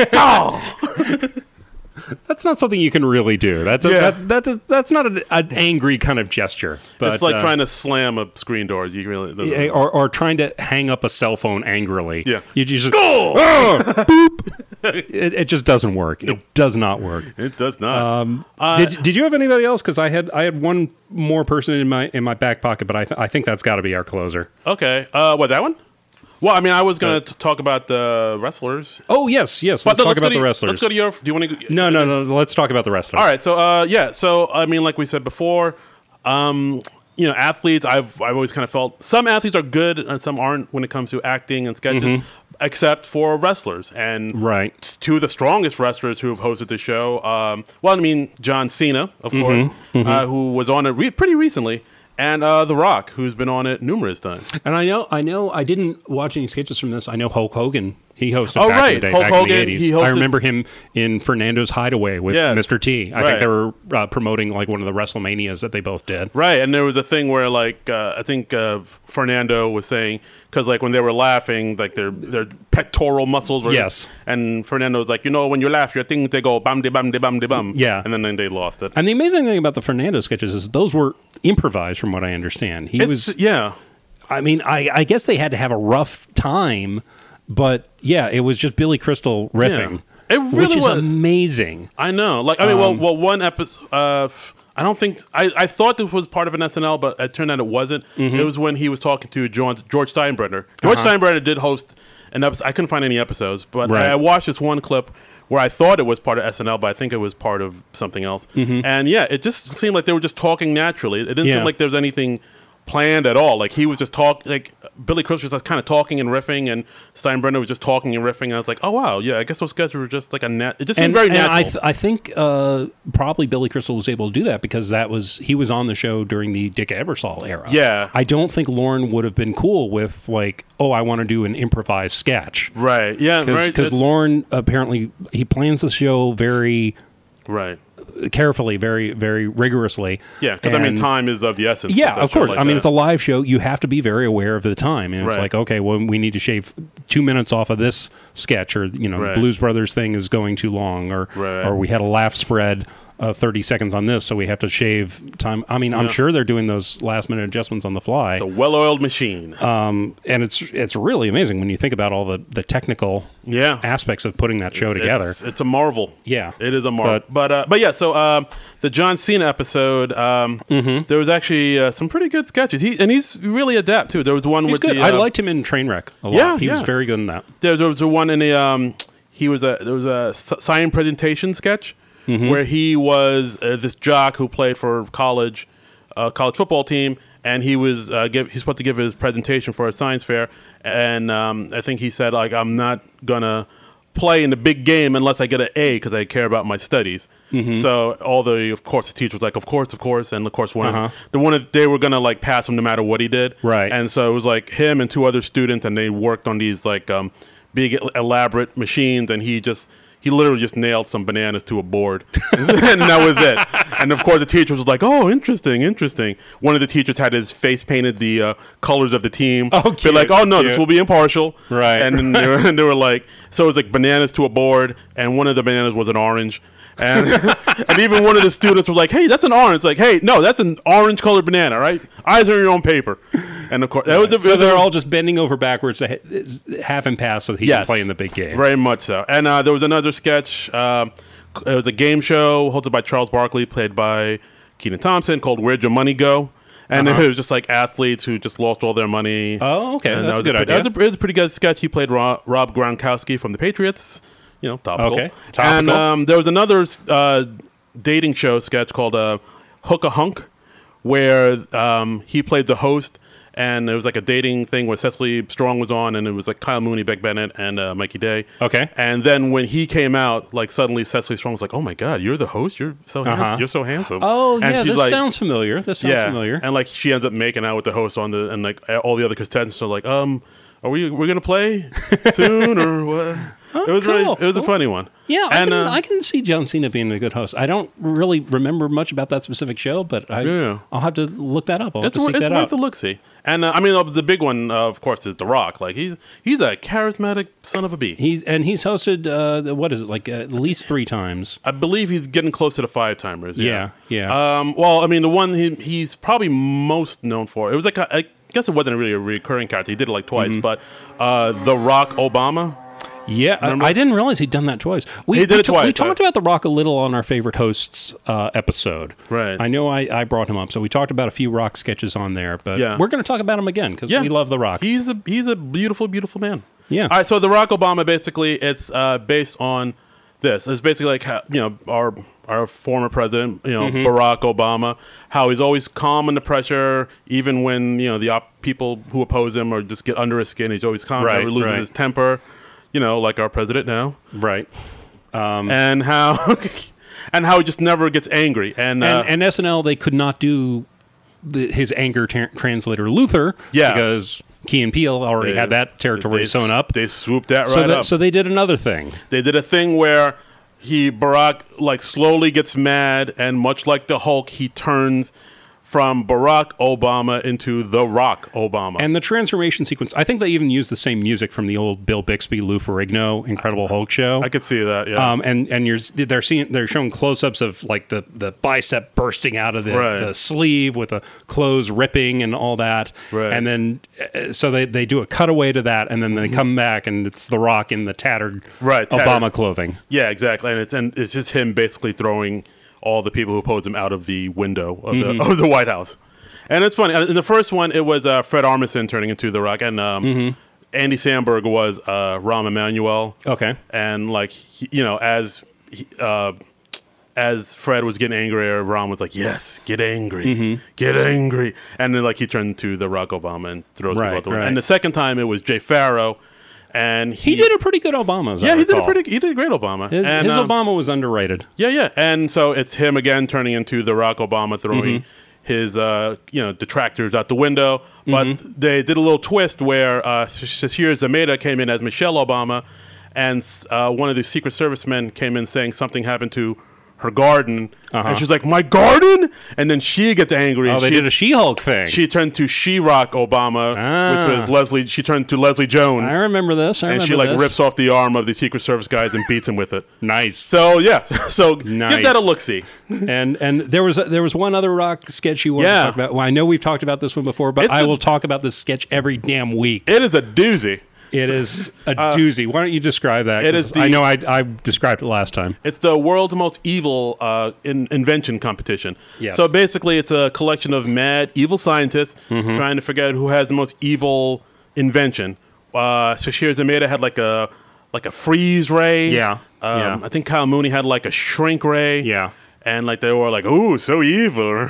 Oh. That's not something you can really do. That's not an angry kind of gesture. But it's like trying to slam a screen door. You really or trying to hang up a cell phone angrily. Yeah, you just go. Boop. It just doesn't work. Nope. It does not work. It does not. Did you have anybody else? Because I had one more person in my back pocket, but I think that's got to be our closer. Okay. What, that one? Well, I mean, I was going to talk about the wrestlers. Oh, yes. Let's talk about the wrestlers. Let's go to your... Do you want to... No. Let's talk about the wrestlers. All right. So, So, I mean, like we said before, athletes, I've always kind of felt some athletes are good and some aren't when it comes to acting and sketches, except for wrestlers. And two of the strongest wrestlers who have hosted the show, John Cena, of course, who was on it pretty recently. And The Rock, who's been on it numerous times. And I know. I didn't watch any sketches from this. I know Hulk Hogan. He hosted back in the day, Hulk back Hogan, in the 80s. I remember him in Fernando's Hideaway with Mr. T. I think they were promoting like one of the WrestleManias that they both did. Right, and there was a thing where like I think Fernando was saying, because like when they were laughing, like their pectoral muscles were... Yes. And Fernando was like, when you laugh, your things, they go bam de bam de bam de bam. Yeah. And then they lost it. And the amazing thing about the Fernando sketches is those were improvised from what I understand. Yeah. I mean, I guess they had to have a rough time, but yeah, it was just Billy Crystal riffing. Yeah. It really which is was amazing. I know. Like, I mean, one episode... I don't think... I thought this was part of an SNL, but it turned out it wasn't. It was when he was talking to George Steinbrenner. George Steinbrenner did host an episode. I couldn't find any episodes, but I watched this one clip where I thought it was part of SNL, but I think it was part of something else. And yeah, it just seemed like they were just talking naturally. It didn't seem like there was anything planned at all. Like he was just like Billy Crystal was just kind of talking and riffing, and Steinbrenner was just talking and riffing. And I was like, oh wow, yeah, I guess those guys were just like it just seemed very natural. I think probably Billy Crystal was able to do that because he was on the show during the Dick Ebersol era. Yeah, I don't think Lorne would have been cool with like, oh, I want to do an improvised sketch. Right. Yeah. Because Lorne apparently he plans the show very carefully, very, very rigorously. Yeah, because I mean, time is of the essence. Yeah, of course. Like I mean, it's a live show. You have to be very aware of the time, and it's like, okay, well, we need to shave 2 minutes off of this sketch, or the Blues Brothers thing is going too long, or we had a laugh spread. 30 seconds on this, so we have to shave time. I mean, I'm sure they're doing those last minute adjustments on the fly. It's a well-oiled machine, and it's really amazing when you think about all the technical aspects of putting that show together. It's a marvel. Yeah, it is a marvel. But yeah, so the John Cena episode, there was actually some pretty good sketches. He's really adept too. There was one with good. I liked him in Trainwreck a lot. Yeah, he was very good in that. There was a one in the there was a sign presentation sketch. Where he was this jock who played for college football team, and he was he's supposed to give his presentation for a science fair, and I think he said like, I'm not gonna play in the big game unless I get an A because I care about my studies. So of course, the teacher was like, of course, and of course, they were gonna like pass him no matter what he did, Right. And so it was like him and two other students, and they worked on these like big elaborate machines, and he literally just nailed some bananas to a board, and that was it. And of course, the teacher was like, "Oh, interesting." One of the teachers had his face painted the colors of the team. Oh, They're like, "Oh no, this cute. will be impartial." Right. And then they were like, so it was like bananas to a board, and one of the bananas was an orange. And and even one of the students was like, "Hey, that's an orange." It's like, "Hey, no, that's an orange colored banana, right? Eyes on your own paper." And of course, that was So they're all just bending over backwards to have him pass so that he can Yes. play in the big game. Very much so. And there was another sketch. It was a game show hosted by Charles Barkley, played by Kenan Thompson, called "Where'd Your Money Go?" And it was just like athletes who just lost all their money. Oh, okay. And That's that a good idea. It was a pretty good sketch. He played Rob Gronkowski from the Patriots. Topical. Okay, topical. And there was another dating show sketch called Hook a Hunk, where he played the host, and it was like a dating thing where Cecily Strong was on, and it was like Kyle Mooney, Beck Bennett, and Mikey Day. Okay. And then when he came out, like suddenly Cecily Strong was like, "Oh my God, you're the host. You're so handsome. You're so handsome." Oh, and yeah, she's this like, sounds familiar. Familiar. And like she ends up making out with the host and like all the other contestants are like, are we're gonna play soon or what? Oh, it was cool. it was a funny one. Yeah, and I can see John Cena being a good host. I don't really remember much about that specific show, but I'll have to look that up. I'll have to seek that out. It's worth a look see. And I mean, the big one, of course, is The Rock. Like he's a charismatic son of a bee. He's hosted what is it, like at least 3 times? I believe he's getting closer to 5-timers. Yeah. Well, I mean, the one he's probably most known for, it was like I guess it wasn't really a recurring character. He did it like twice, but The Rock Obama. Yeah, I didn't realize he'd done that twice. He did it twice. We talked about The Rock a little on our favorite hosts episode. Right. I know I brought him up, so we talked about a few Rock sketches on there. But Yeah. we're going to talk about him again because we love The Rock. He's a beautiful, beautiful man. Yeah. All right. So The Rock Obama, basically, it's based on this. It's basically like our former president, Barack Obama, how he's always calm under pressure, even when the people who oppose him or just get under his skin. He's always calm, never loses his temper. Like our president now, Right. and how he just never gets angry. And SNL, they could not do his anger translator Luther because Key and Peele already had that territory sewn up. They swooped that up. So they did another thing. They did a thing where Barack like slowly gets mad, and much like the Hulk, he turns from Barack Obama into The Rock Obama. And the transformation sequence, I think they even used the same music from the old Bill Bixby, Lou Ferrigno Incredible Hulk show. I could see that, yeah. And they're showing close-ups of like the bicep bursting out of the sleeve with the clothes ripping and all that. Right. And then so they do a cutaway to that, and then they come back and it's The Rock in the tattered Obama clothing. Yeah, exactly. And it's just him basically throwing all the people who oppose him out of the window of the White House. And it's funny. In the first one, it was Fred Armisen turning into The Rock, and Andy Samberg was Rahm Emanuel. Okay. And like as Fred was getting angrier, Rahm was like, "Yes, get angry, get angry," and then like he turned to The Rock Obama and throws people out the window. And the second time, it was Jay Farrow. And he did a pretty good Obama. He did a great Obama. His Obama was underrated. Yeah. And so it's him again turning into The Rock Obama, throwing his detractors out the window. But they did a little twist where Shashir Zameda came in as Michelle Obama, and one of the Secret Service men came in saying something happened to her garden, and she's like, "My garden!" And then she gets angry. Oh, they did a She-Hulk thing. She turned to She-Rock Obama, which was Leslie. She turned to Leslie Jones. I remember this. And she rips off the arm of the Secret Service guys and beats him with it. Nice. So give that a look-see. And there was one other Rock sketch you wanted to talk about. Well, I know we've talked about this one before, but I will talk about this sketch every damn week. It is a doozy. It is a doozy. Why don't you describe that? I know I described it last time. It's the world's most evil invention competition. Yes. So basically, it's a collection of mad, evil scientists trying to figure out who has the most evil invention. Shashir Zameda had like a freeze ray. Yeah. I think Kyle Mooney had like a shrink ray. Yeah. And like they were like, "Ooh, so evil."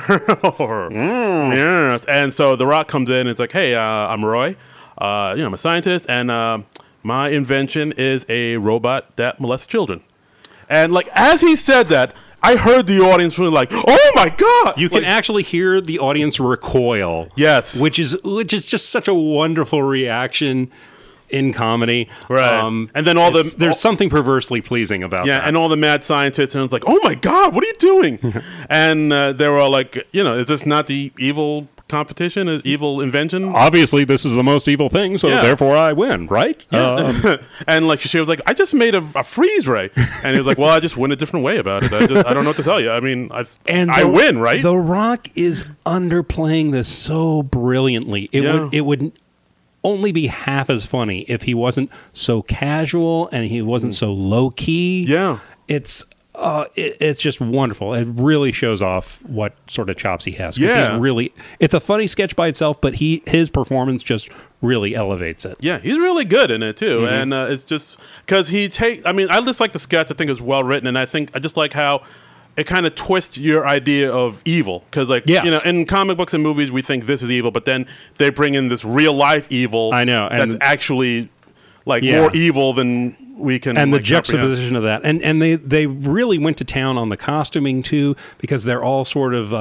Yes. And so The Rock comes in and it's like, "Hey, I'm Roy. I'm a scientist, and my invention is a robot that molests children. And like as he said that, I heard the audience really like, "Oh my god!" You can actually hear the audience recoil. Yes, which is just such a wonderful reaction in comedy, right? And then there's something perversely pleasing about that. And all the mad scientists, and it's like, "Oh my god, what are you doing?" And they were all like, "Is this not the evil competition? Is evil invention? Obviously, this is the most evil thing, so therefore I win, right?" Yeah. And like she was like, "I just made a freeze ray," and he was like, "Well, I just went a different way about it. I don't know what to tell you. I mean, I win, right?" The Rock is underplaying this so brilliantly. It would only be half as funny if he wasn't so casual and he wasn't so low key. Yeah, it's just wonderful. It really shows off what sort of chops he has. He's it's a funny sketch by itself, but his performance just really elevates it. Yeah, he's really good in it too. And it's just because I just like the sketch. I think it's well written, and I just like how it kind of twists your idea of evil. Because in comic books and movies, we think this is evil, but then they bring in this real life evil. I know, and that's actually more evil than we can. And the juxtaposition of that, and they really went to town on the costuming too, because they're all sort of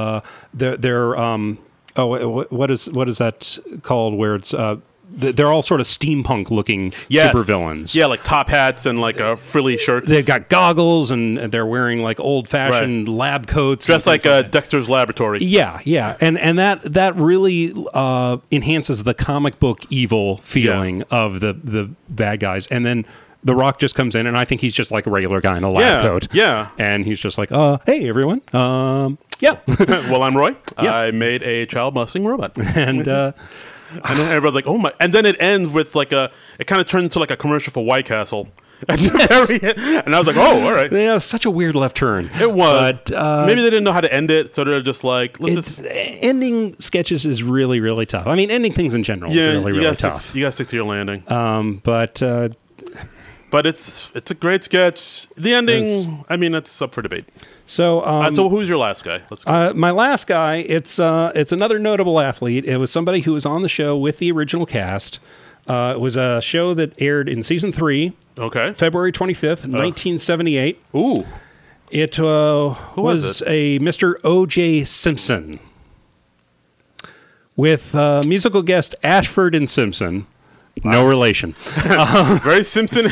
what is that called? Where it's they're all sort of steampunk looking supervillains. Yeah, like top hats and like frilly shirts. They've got goggles and they're wearing like old fashioned lab coats, dressed like Dexter's Laboratory. Yeah, and that really enhances the comic book evil feeling of the bad guys, and then The Rock just comes in, and I think he's just like a regular guy in a lab coat. Yeah. And he's just like, hey, everyone. Yeah. Well, I'm Roy. Yeah. I made a child molesting robot. And and then everybody's like, oh my. And then it ends with it kind of turns into like a commercial for White Castle. At the very end. And I was like, oh, all right. Yeah, such a weird left turn. It was. But, maybe they didn't know how to end it, so they're just like, ending sketches is really, really tough. I mean, ending things in general is really, really tough. You got to stick to your landing. But it's a great sketch. The ending, it's up for debate. So who's your last guy? Let's go. My last guy, it's another notable athlete. It was somebody who was on the show with the original cast. It was a show that aired in season 3. Okay. February 25th, 1978. Ooh. It was a Mr. O.J. Simpson with musical guest Ashford and Simpson. Wow. No relation. Very Simpson.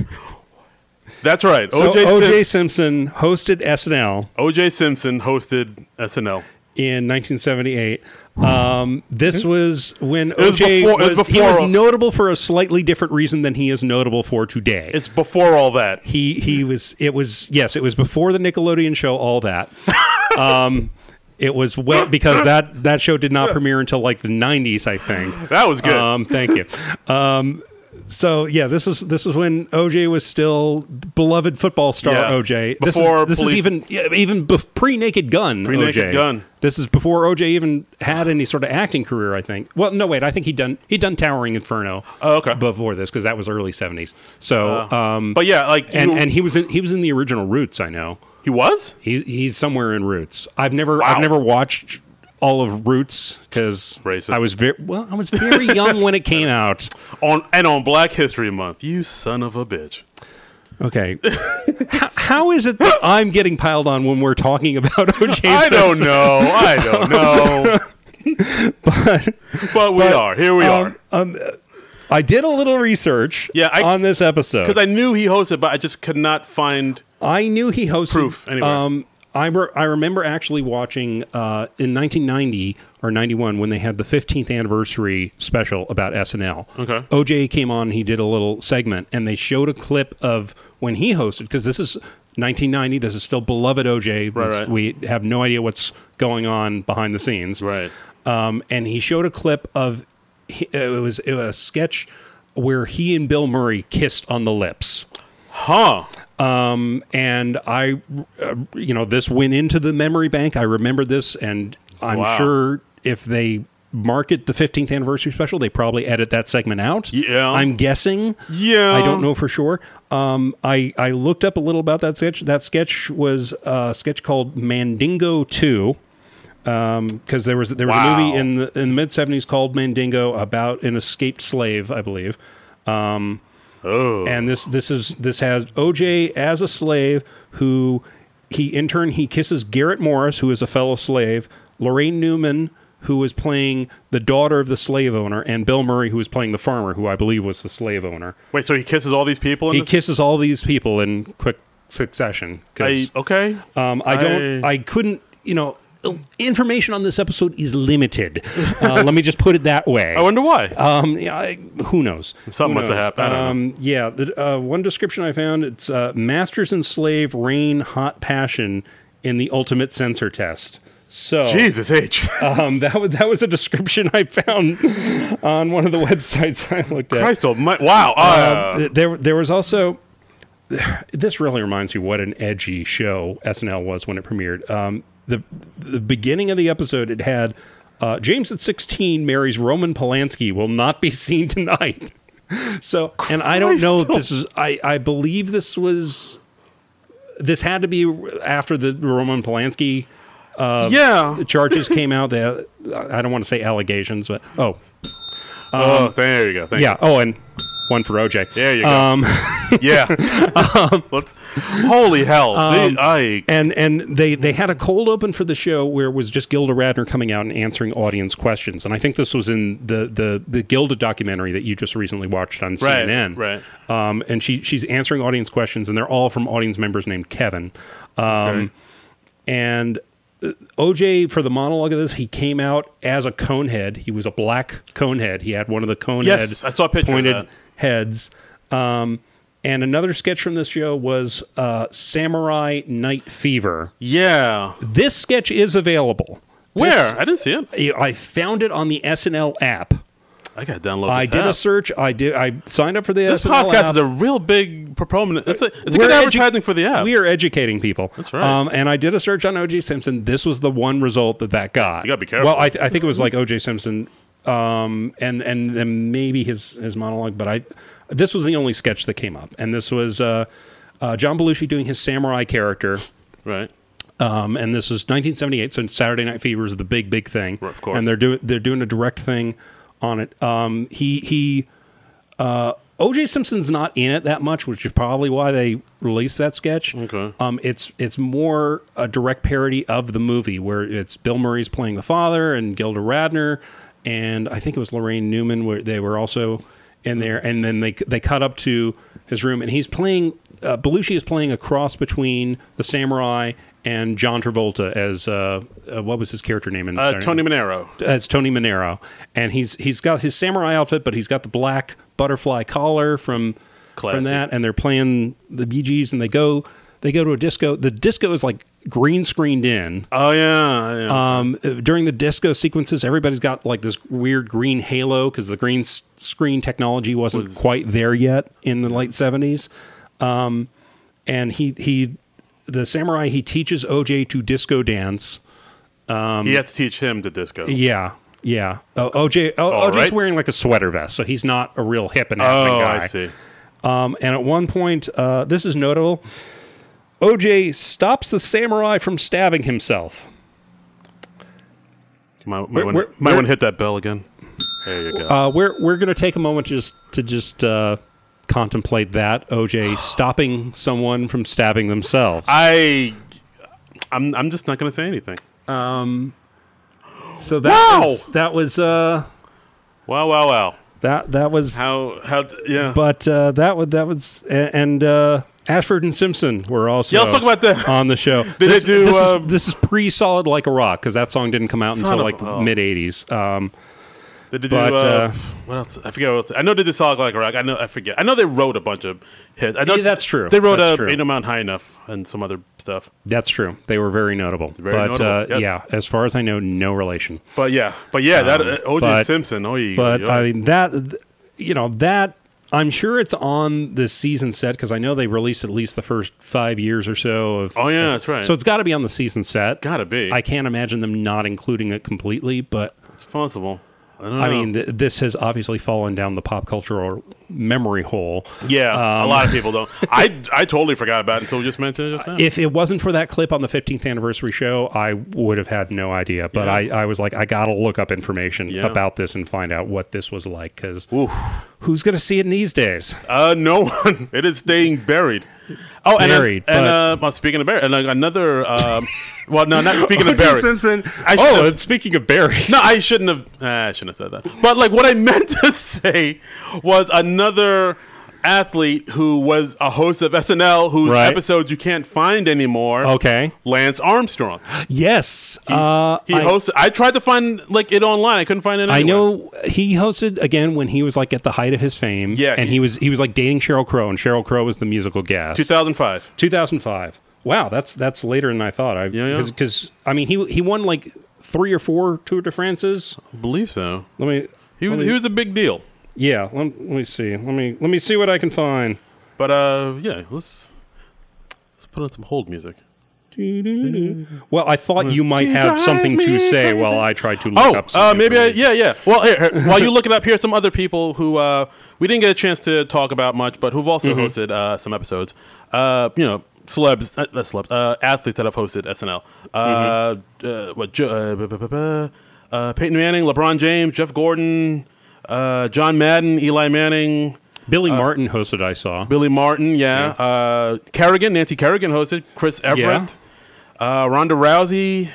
That's right. O.J. Simpson hosted SNL. O.J. Simpson hosted SNL in 1978. This was when O.J. was notable for a slightly different reason than he is notable for today. It's before all that. It was before the Nickelodeon show All That. It was because that show did not premiere until like the 90s, I think. That was good. Thank you. So yeah, this is when OJ was still beloved football star. OJ. This is even pre-Naked Gun. Pre-Naked Gun. This is before OJ even had any sort of acting career, I think. Well, no, wait. I think he'd done Towering Inferno. Oh, okay. Before this, because that was early 70s. So, but yeah, like and he was in the original Roots. I know. He was? He's somewhere in Roots. I've never watched all of Roots because I was very young when it came out. On Black History Month. You son of a bitch. Okay. How is it that I'm getting piled on when we're talking about O.J. Simpson? I don't know. but we are. Here we are. I did a little research on this episode. Because I knew he hosted, but I just could not find... I knew he hosted. Proof, anyway. I remember actually watching in 1990 or 91 when they had the 15th anniversary special about SNL. Okay. OJ came on, he did a little segment, and they showed a clip of when he hosted, because this is 1990, this is still beloved OJ. Right. We have no idea what's going on behind the scenes. Right. And he showed a clip of, it was a sketch where he and Bill Murray kissed on the lips. Huh. And I, this went into the memory bank. I remember this, and I'm sure if they market the 15th anniversary special, they probably edit that segment out. Yeah. I'm guessing. Yeah. I don't know for sure. I looked up a little about that sketch. That sketch was a sketch called Mandingo 2. Because there was a movie in the mid 70s called Mandingo about an escaped slave, I believe. Oh. And this has OJ as a slave who he kisses Garrett Morris, who is a fellow slave, Lorraine Newman, who was playing the daughter of the slave owner, and Bill Murray, who was playing the farmer, who I believe was the slave owner. Wait, so he kisses all these people? He kisses all these people in quick succession. Okay. I couldn't, information on this episode is limited. Let me just put it that way. I wonder why. Who knows? Something must have happened. I don't know. Yeah. One description I found, it's masters and slave reign hot passion in the ultimate censor test. So Jesus H. That was a description I found on one of the websites I looked at. Christ almighty. Wow. There was also, this really reminds me what an edgy show SNL was when it premiered. The beginning of the episode, it had James at 16 marries Roman Polanski, will not be seen tonight. So, and I don't know if this is, I believe this had to be after the Roman Polanski charges came out. I don't want to say allegations, but there you go. Thank you. Oh, and one for OJ. There you go. Yeah. Holy hell. And they had a cold open for the show where it was just Gilda Radner coming out and answering audience questions. And I think this was in the Gilda documentary that you just recently watched on CNN. Right. And she's answering audience questions, and they're all from audience members named Kevin. And OJ, for the monologue of this, he came out as a conehead. He was a black conehead. He had one of the conehead I saw a picture pointed of that. heads. And another sketch from this show was Samurai Night Fever. Yeah. This sketch is available. Where? I didn't see it. I found it on the SNL app. I got to download this I did app. a search. I signed up for the This SNL podcast app. is a real big proponent. It's a good advertising for the app. We are educating people. That's right. And I did a search on O.J. Simpson. This was the one result that got. You got to be careful. Well, I think it was like O.J. Simpson, and then maybe his monologue. But this was the only sketch that came up, and this was John Belushi doing his samurai character. Right. And this was 1978, so Saturday Night Fever is the big thing. Right, of course. And they're doing a direct thing on it. O.J. Simpson's not in it that much, which is probably why they released that sketch. Okay. It's more a direct parody of the movie, where it's Bill Murray's playing the father and Gilda Radner, and I think it was Lorraine Newman, where they were also in there. And then they cut up to his room, and he's playing. Belushi is playing a cross between the samurai and John Travolta as what was his character name in Tony Manero. As Tony Manero, and he's got his samurai outfit, but he's got the black butterfly collar from that, and they're playing the Bee Gees, and they go to a disco. The disco is like green screened in. Oh yeah. During the disco sequences, everybody's got like this weird green halo because the green screen technology wasn't quite there yet in the late 70s. And the samurai, he teaches OJ to disco dance. He has to teach him to disco. Yeah. OJ's right. wearing like a sweater vest, so he's not a real hip and happening guy. I see. And at one point, this is notable, OJ stops the samurai from stabbing himself. Might want to hit that bell again. There you go. We're going to take a moment to just contemplate that, OJ stopping someone from stabbing themselves. I'm just not going to say anything. So that was wow. That was how yeah. But that was and Ashford and Simpson were also let's talk about that on the show. This Did they do what else? I forget what else. I know they did Solid Like a Rock. I forget. I know they wrote a bunch of hits. I know that's true. They wrote Ain't No Mountain High Enough and some other stuff. That's true. They were very notable. Yes. Yeah, as far as I know, no relation. But yeah, that O.J. Simpson. I mean that I'm sure it's on the season set, because I know they released at least the first 5 years or so of. Oh yeah, that's right. So it's got to be on the season set. Got to be. I can't imagine them not including it completely, but it's possible. I mean, this has obviously fallen down the pop cultural memory hole. Yeah, a lot of people don't. I totally forgot about it until we just mentioned it just now. If it wasn't for that clip on the 15th anniversary show, I would have had no idea. But I was like, I got to look up information about this and find out what this was like. Because who's going to see it in these days? No one. It is staying buried. Oh, buried. And speaking of buried, and another... well, no, not speaking of buried. Simpson. And speaking of buried. No, I shouldn't have said that. But like, what I meant to say was another athlete who was a host of SNL, whose episodes you can't find anymore. Okay, Lance Armstrong. Yes, he hosted. I tried to find it online. I couldn't find it anywhere. I know he hosted again when he was like at the height of his fame. Yeah, and he was like dating Sheryl Crow, and Sheryl Crow was the musical guest. 2005. Wow, that's later than I thought. Because I mean, he won like 3 or 4 Tour de France's. I believe so. He was a big deal. Yeah, let me see. Let me see what I can find. But let's put on some hold music. Well, I thought you might have something to say while I tried to look up some maybe Well, here, while you look it up, here's some other people who we didn't get a chance to talk about much, but who've also hosted some episodes. Celebs, athletes that have hosted SNL. Peyton Manning, LeBron James, Jeff Gordon, John Madden, Eli Manning. Billy Martin hosted, I saw. Billy Martin, Nancy Kerrigan hosted. Chris Everett. Ronda Rousey.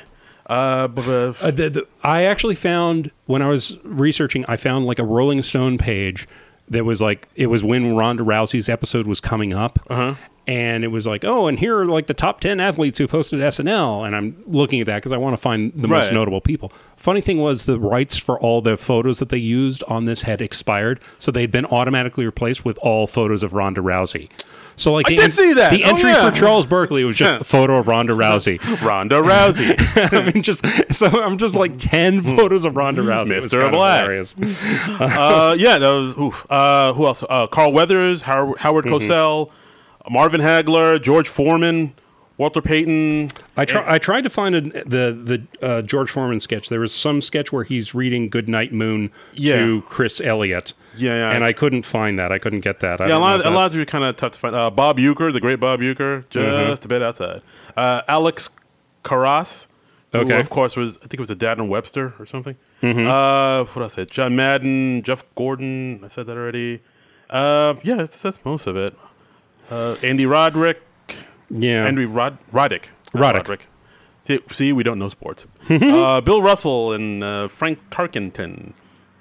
I actually found, when I was researching, I found like a Rolling Stone page that was like, it was when Ronda Rousey's episode was coming up. And it was like, and here are like the top 10 athletes who've hosted SNL. And I'm looking at that because I want to find the most notable people. Funny thing was the rights for all the photos that they used on this had expired. So they'd been automatically replaced with all photos of Ronda Rousey. So like I did see that. The entry for Charles Barkley was just a photo of Ronda Rousey. Ronda Rousey. I mean, I'm just like 10 photos of Ronda Rousey. Mr. Black. That was who else? Carl Weathers, Howard Cosell, Marvin Hagler, George Foreman, Walter Payton. I tried to find the George Foreman sketch. There was some sketch where he's reading Goodnight Moon to Chris Elliott. And I couldn't find that. I couldn't get that. A lot of you are kind of tough to find. Bob Uecker, the great Bob Uecker, just a bit outside. Alex Karras, who of course I think it was a Dad and Webster or something. What else? John Madden, Jeff Gordon. I said that already. That's most of it. Andy Roddick. Yeah. Andy Roddick. See, we don't know sports. Bill Russell and Frank Tarkenton.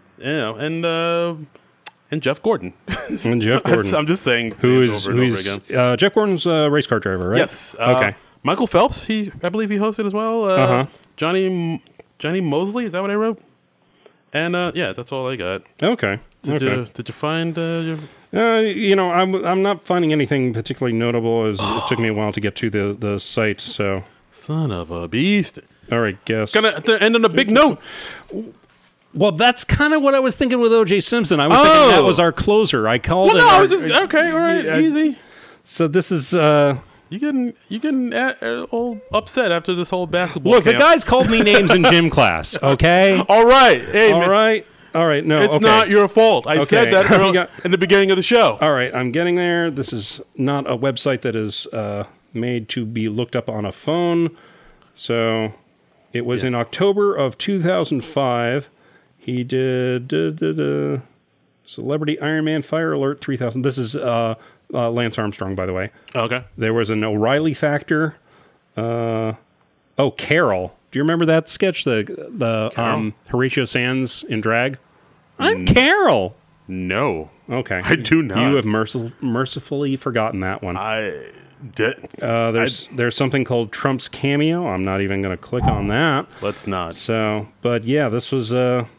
And Jeff Gordon. And Jeff Gordon. I'm just saying who is over again. Jeff Gordon's a race car driver, right? Yes. Okay. Michael Phelps, I believe he hosted as well. Johnny Mosley, is that what I wrote? And that's all I got. Okay. Did you find? I'm not finding anything particularly notable. As it took me a while to get to the site. So. Son of a beast! All right, guess. Gonna end on a big note. Well, that's kind of what I was thinking with O.J. Simpson. I was thinking that was our closer. I called it. Well, no, I was just okay. All right, easy. So this is. You getting all upset after this whole basketball. Look, camp. the guys called me names in gym class. Okay. All right. Hey, all right. All right. No, it's not your fault. I said that in the beginning of the show. All right, I'm getting there. This is not a website that is made to be looked up on a phone. So it was in October of 2005. He did Celebrity Ironman Fire Alert 3000. This is Lance Armstrong, by the way. Okay. There was an O'Reilly factor. Carol. Do you remember that sketch? The Horatio Sands in drag? I'm Carol. No. Okay. I do not. You have mercifully forgotten that one. I did. There's something called Trump's Cameo. I'm not even going to click on that. Let's not. So, but yeah, this was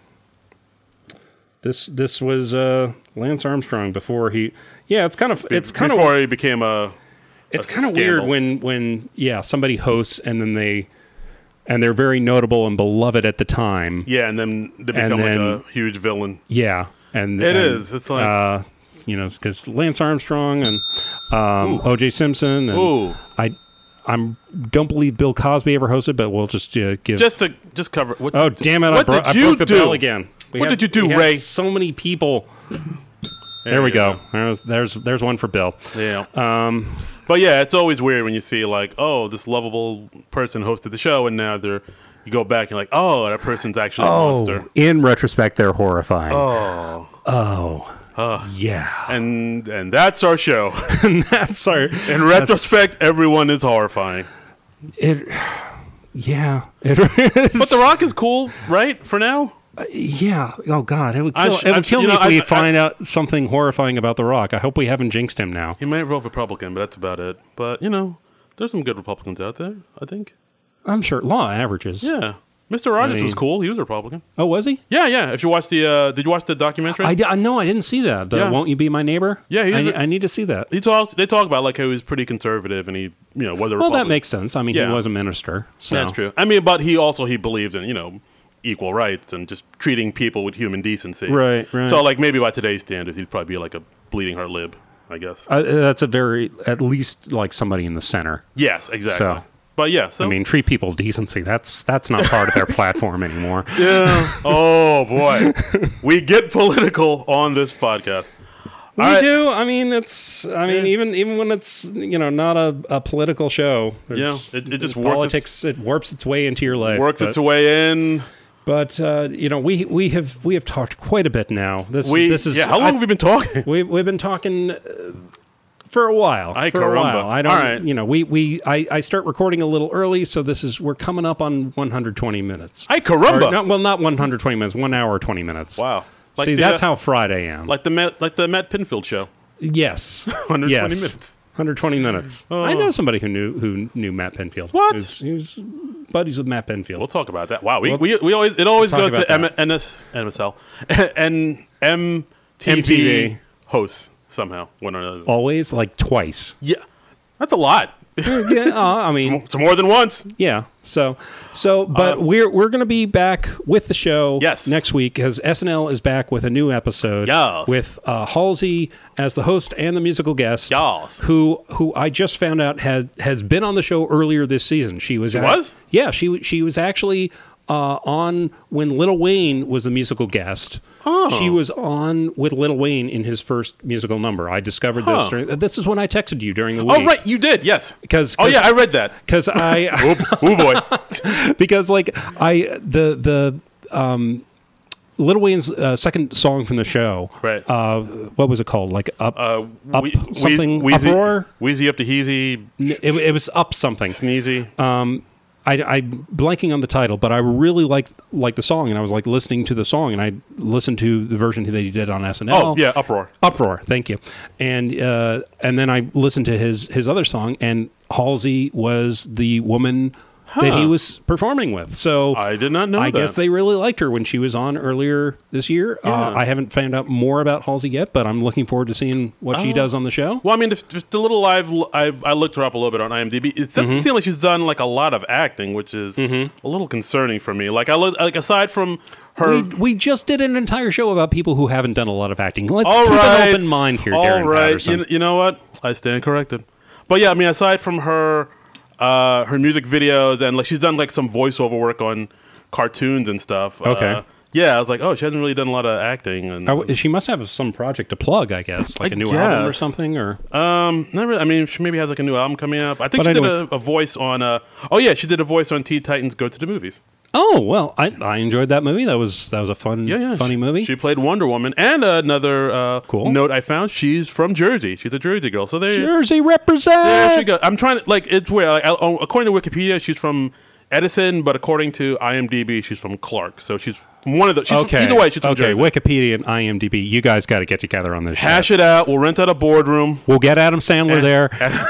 this was Lance Armstrong before he. Yeah, it's kind of before he became a. It's kind of weird when somebody hosts and then they're very notable and beloved at the time. Yeah, and then they become like a huge villain. Yeah, and it's like because Lance Armstrong and O.J. Simpson and I don't believe Bill Cosby ever hosted, but we'll just give just to cover. Damn it! I broke the bell again. What did you do, we Ray? have so many people. There we go. There's one for Bill. Yeah. But yeah, it's always weird when you see like, oh, this lovable person hosted the show, and now you go back and you're like, oh, that person's actually a monster. In retrospect, they're horrifying. Yeah. And that's our show. And that's our. In retrospect, everyone is horrifying. Yeah, it is. But The Rock is cool, right? For now. Yeah. Oh God, it would kill me if we find out something horrifying about The Rock. I hope we haven't jinxed him now. He might vote Republican, but that's about it. But there's some good Republicans out there, I think. I'm sure. Law averages. Yeah. Mr. Rogers was cool. He was a Republican. Oh, was he? Yeah. If you watch did you watch the documentary? No, I didn't see that. Won't You Be My Neighbor? Yeah, I need to see that. They talk about like how he was pretty conservative and he was a Republican. Well, that makes sense. I mean, he was a minister. So. That's true. I mean, but he believed in equal rights and just treating people with human decency. Right. So like maybe by today's standards, he'd probably be like a bleeding heart lib, I guess. That's at least like somebody in the center. Yes, exactly. So. But yeah, so I mean, treat people with decency. That's not part of their platform anymore. Yeah. Oh boy, we get political on this podcast. We do. I mean, even when it's not a political show. It just politics. It warps its way into your life. Its way in. But we have talked quite a bit now. This is how long have we been talking? We've been talking. For a while. I don't. I start recording a little early, so we're coming up on 120 minutes. Ay caramba! Not 120 minutes. 1 hour 20 minutes. Wow. That's how fried I am. Like the Matt Pinfield show. Yes. 120 minutes. 120 minutes. Oh. I know somebody who knew Matt Pinfield. What? He was buddies with Matt Pinfield. We'll talk about that. Wow. We always goes to MSL and MTV hosts. Somehow, one or another. Always, like twice. Yeah, that's a lot. I mean, it's more than once. Yeah. But we're going to be back with the show next week because SNL is back with a new episode. Yes. With Halsey as the host and the musical guest. Yes. Who I just found out has been on the show earlier this season. She was. Yeah. She was actually on when Lil Wayne was the musical guest. Oh. She was on with Lil Wayne in his first musical number. I discovered this. This is when I texted you during the week. Oh, right, you did, yes. Because I read that. Because I, oh boy, because like the Lil Wayne's second song from the show. Right. What was it called? Like uproar. Wheezy up to heezy. It was up something. Sneezy. I'm blanking on the title, but I really like the song, and I was like listening to the song, and I listened to the version they did on SNL. Oh yeah, Uproar. Thank you. And then I listened to his other song, and Halsey was the woman that he was performing with. So I did not know that. I guess they really liked her when she was on earlier this year. Yeah. I haven't found out more about Halsey yet, but I'm looking forward to seeing what she does on the show. Well, I mean, just the little I looked her up a little bit on IMDb. It doesn't seem like she's done like a lot of acting, which is a little concerning for me. Like aside from her, we just did an entire show about people who haven't done a lot of acting. Let's keep an open mind here, Darren Patterson. You know what? I stand corrected. But yeah, I mean, aside from her music videos and like she's done like some voiceover work on cartoons and stuff. Okay. Yeah, I was like, oh, she hasn't really done a lot of acting. And she must have some project to plug, I guess, like a new album or something. Or not really. I mean, she maybe has like a new album coming up. I think she did a voice on. She did a voice on Teen Titans Go to the Movies. Oh well, I enjoyed that movie. That was a funny movie. She played Wonder Woman. And another cool note I found: she's from Jersey. She's a Jersey girl. So there, Jersey represent. There she goes. I'm trying to it's weird. According to Wikipedia, she's from Edison, but according to IMDb, she's from Clark. So she's one of the. Either way, she's from Jersey. Wikipedia and IMDb. You guys got to get together on this. Hash it out. We'll rent out a boardroom. We'll get Adam Sandler there.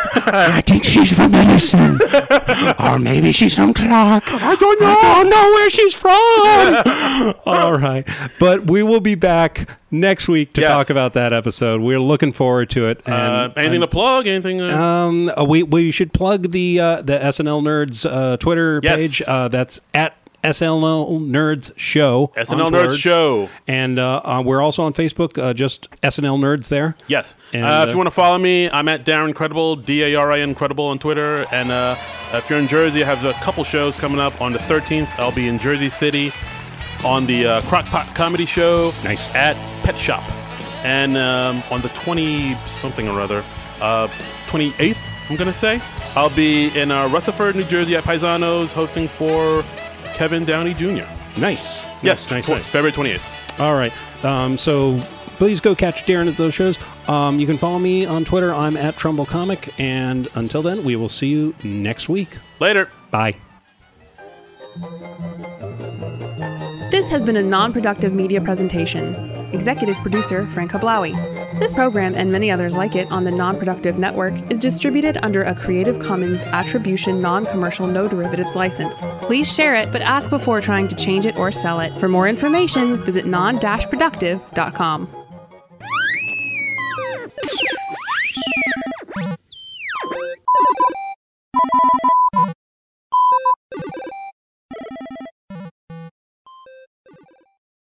I think she's from Edison, or maybe she's from Clark. I don't know where she's from. All right, but we will be back next week to talk about that episode. We're looking forward to it. And, anything to plug? Anything? We should plug the SNL Nerds Twitter page. That's at SNL Nerds Show. SNL Nerds Show. And we're also on Facebook, just SNL Nerds there. Yes. And, if you want to follow me, I'm at Darren Credible, DARIN Credible on Twitter. And if you're in Jersey, I have a couple shows coming up on the 13th. I'll be in Jersey City on the Crockpot Comedy Show. Nice. At Pet Shop. And on the 20-something or other, 28th, I'm going to say, I'll be in Rutherford, New Jersey at Paisanos hosting for Kevin Downey Jr. Nice. Yes, nice. February 28th. All right. So please go catch Darren at those shows. You can follow me on Twitter. I'm at Trumbull Comic. And until then, we will see you next week. Later. Bye. This has been a non-productive media presentation. Executive producer Frank Hablawi. This program and many others like it on the Non-Productive Network is distributed under a Creative Commons Attribution Non-Commercial No Derivatives license. Please share it, but ask before trying to change it or sell it. For more information, visit non-productive.com.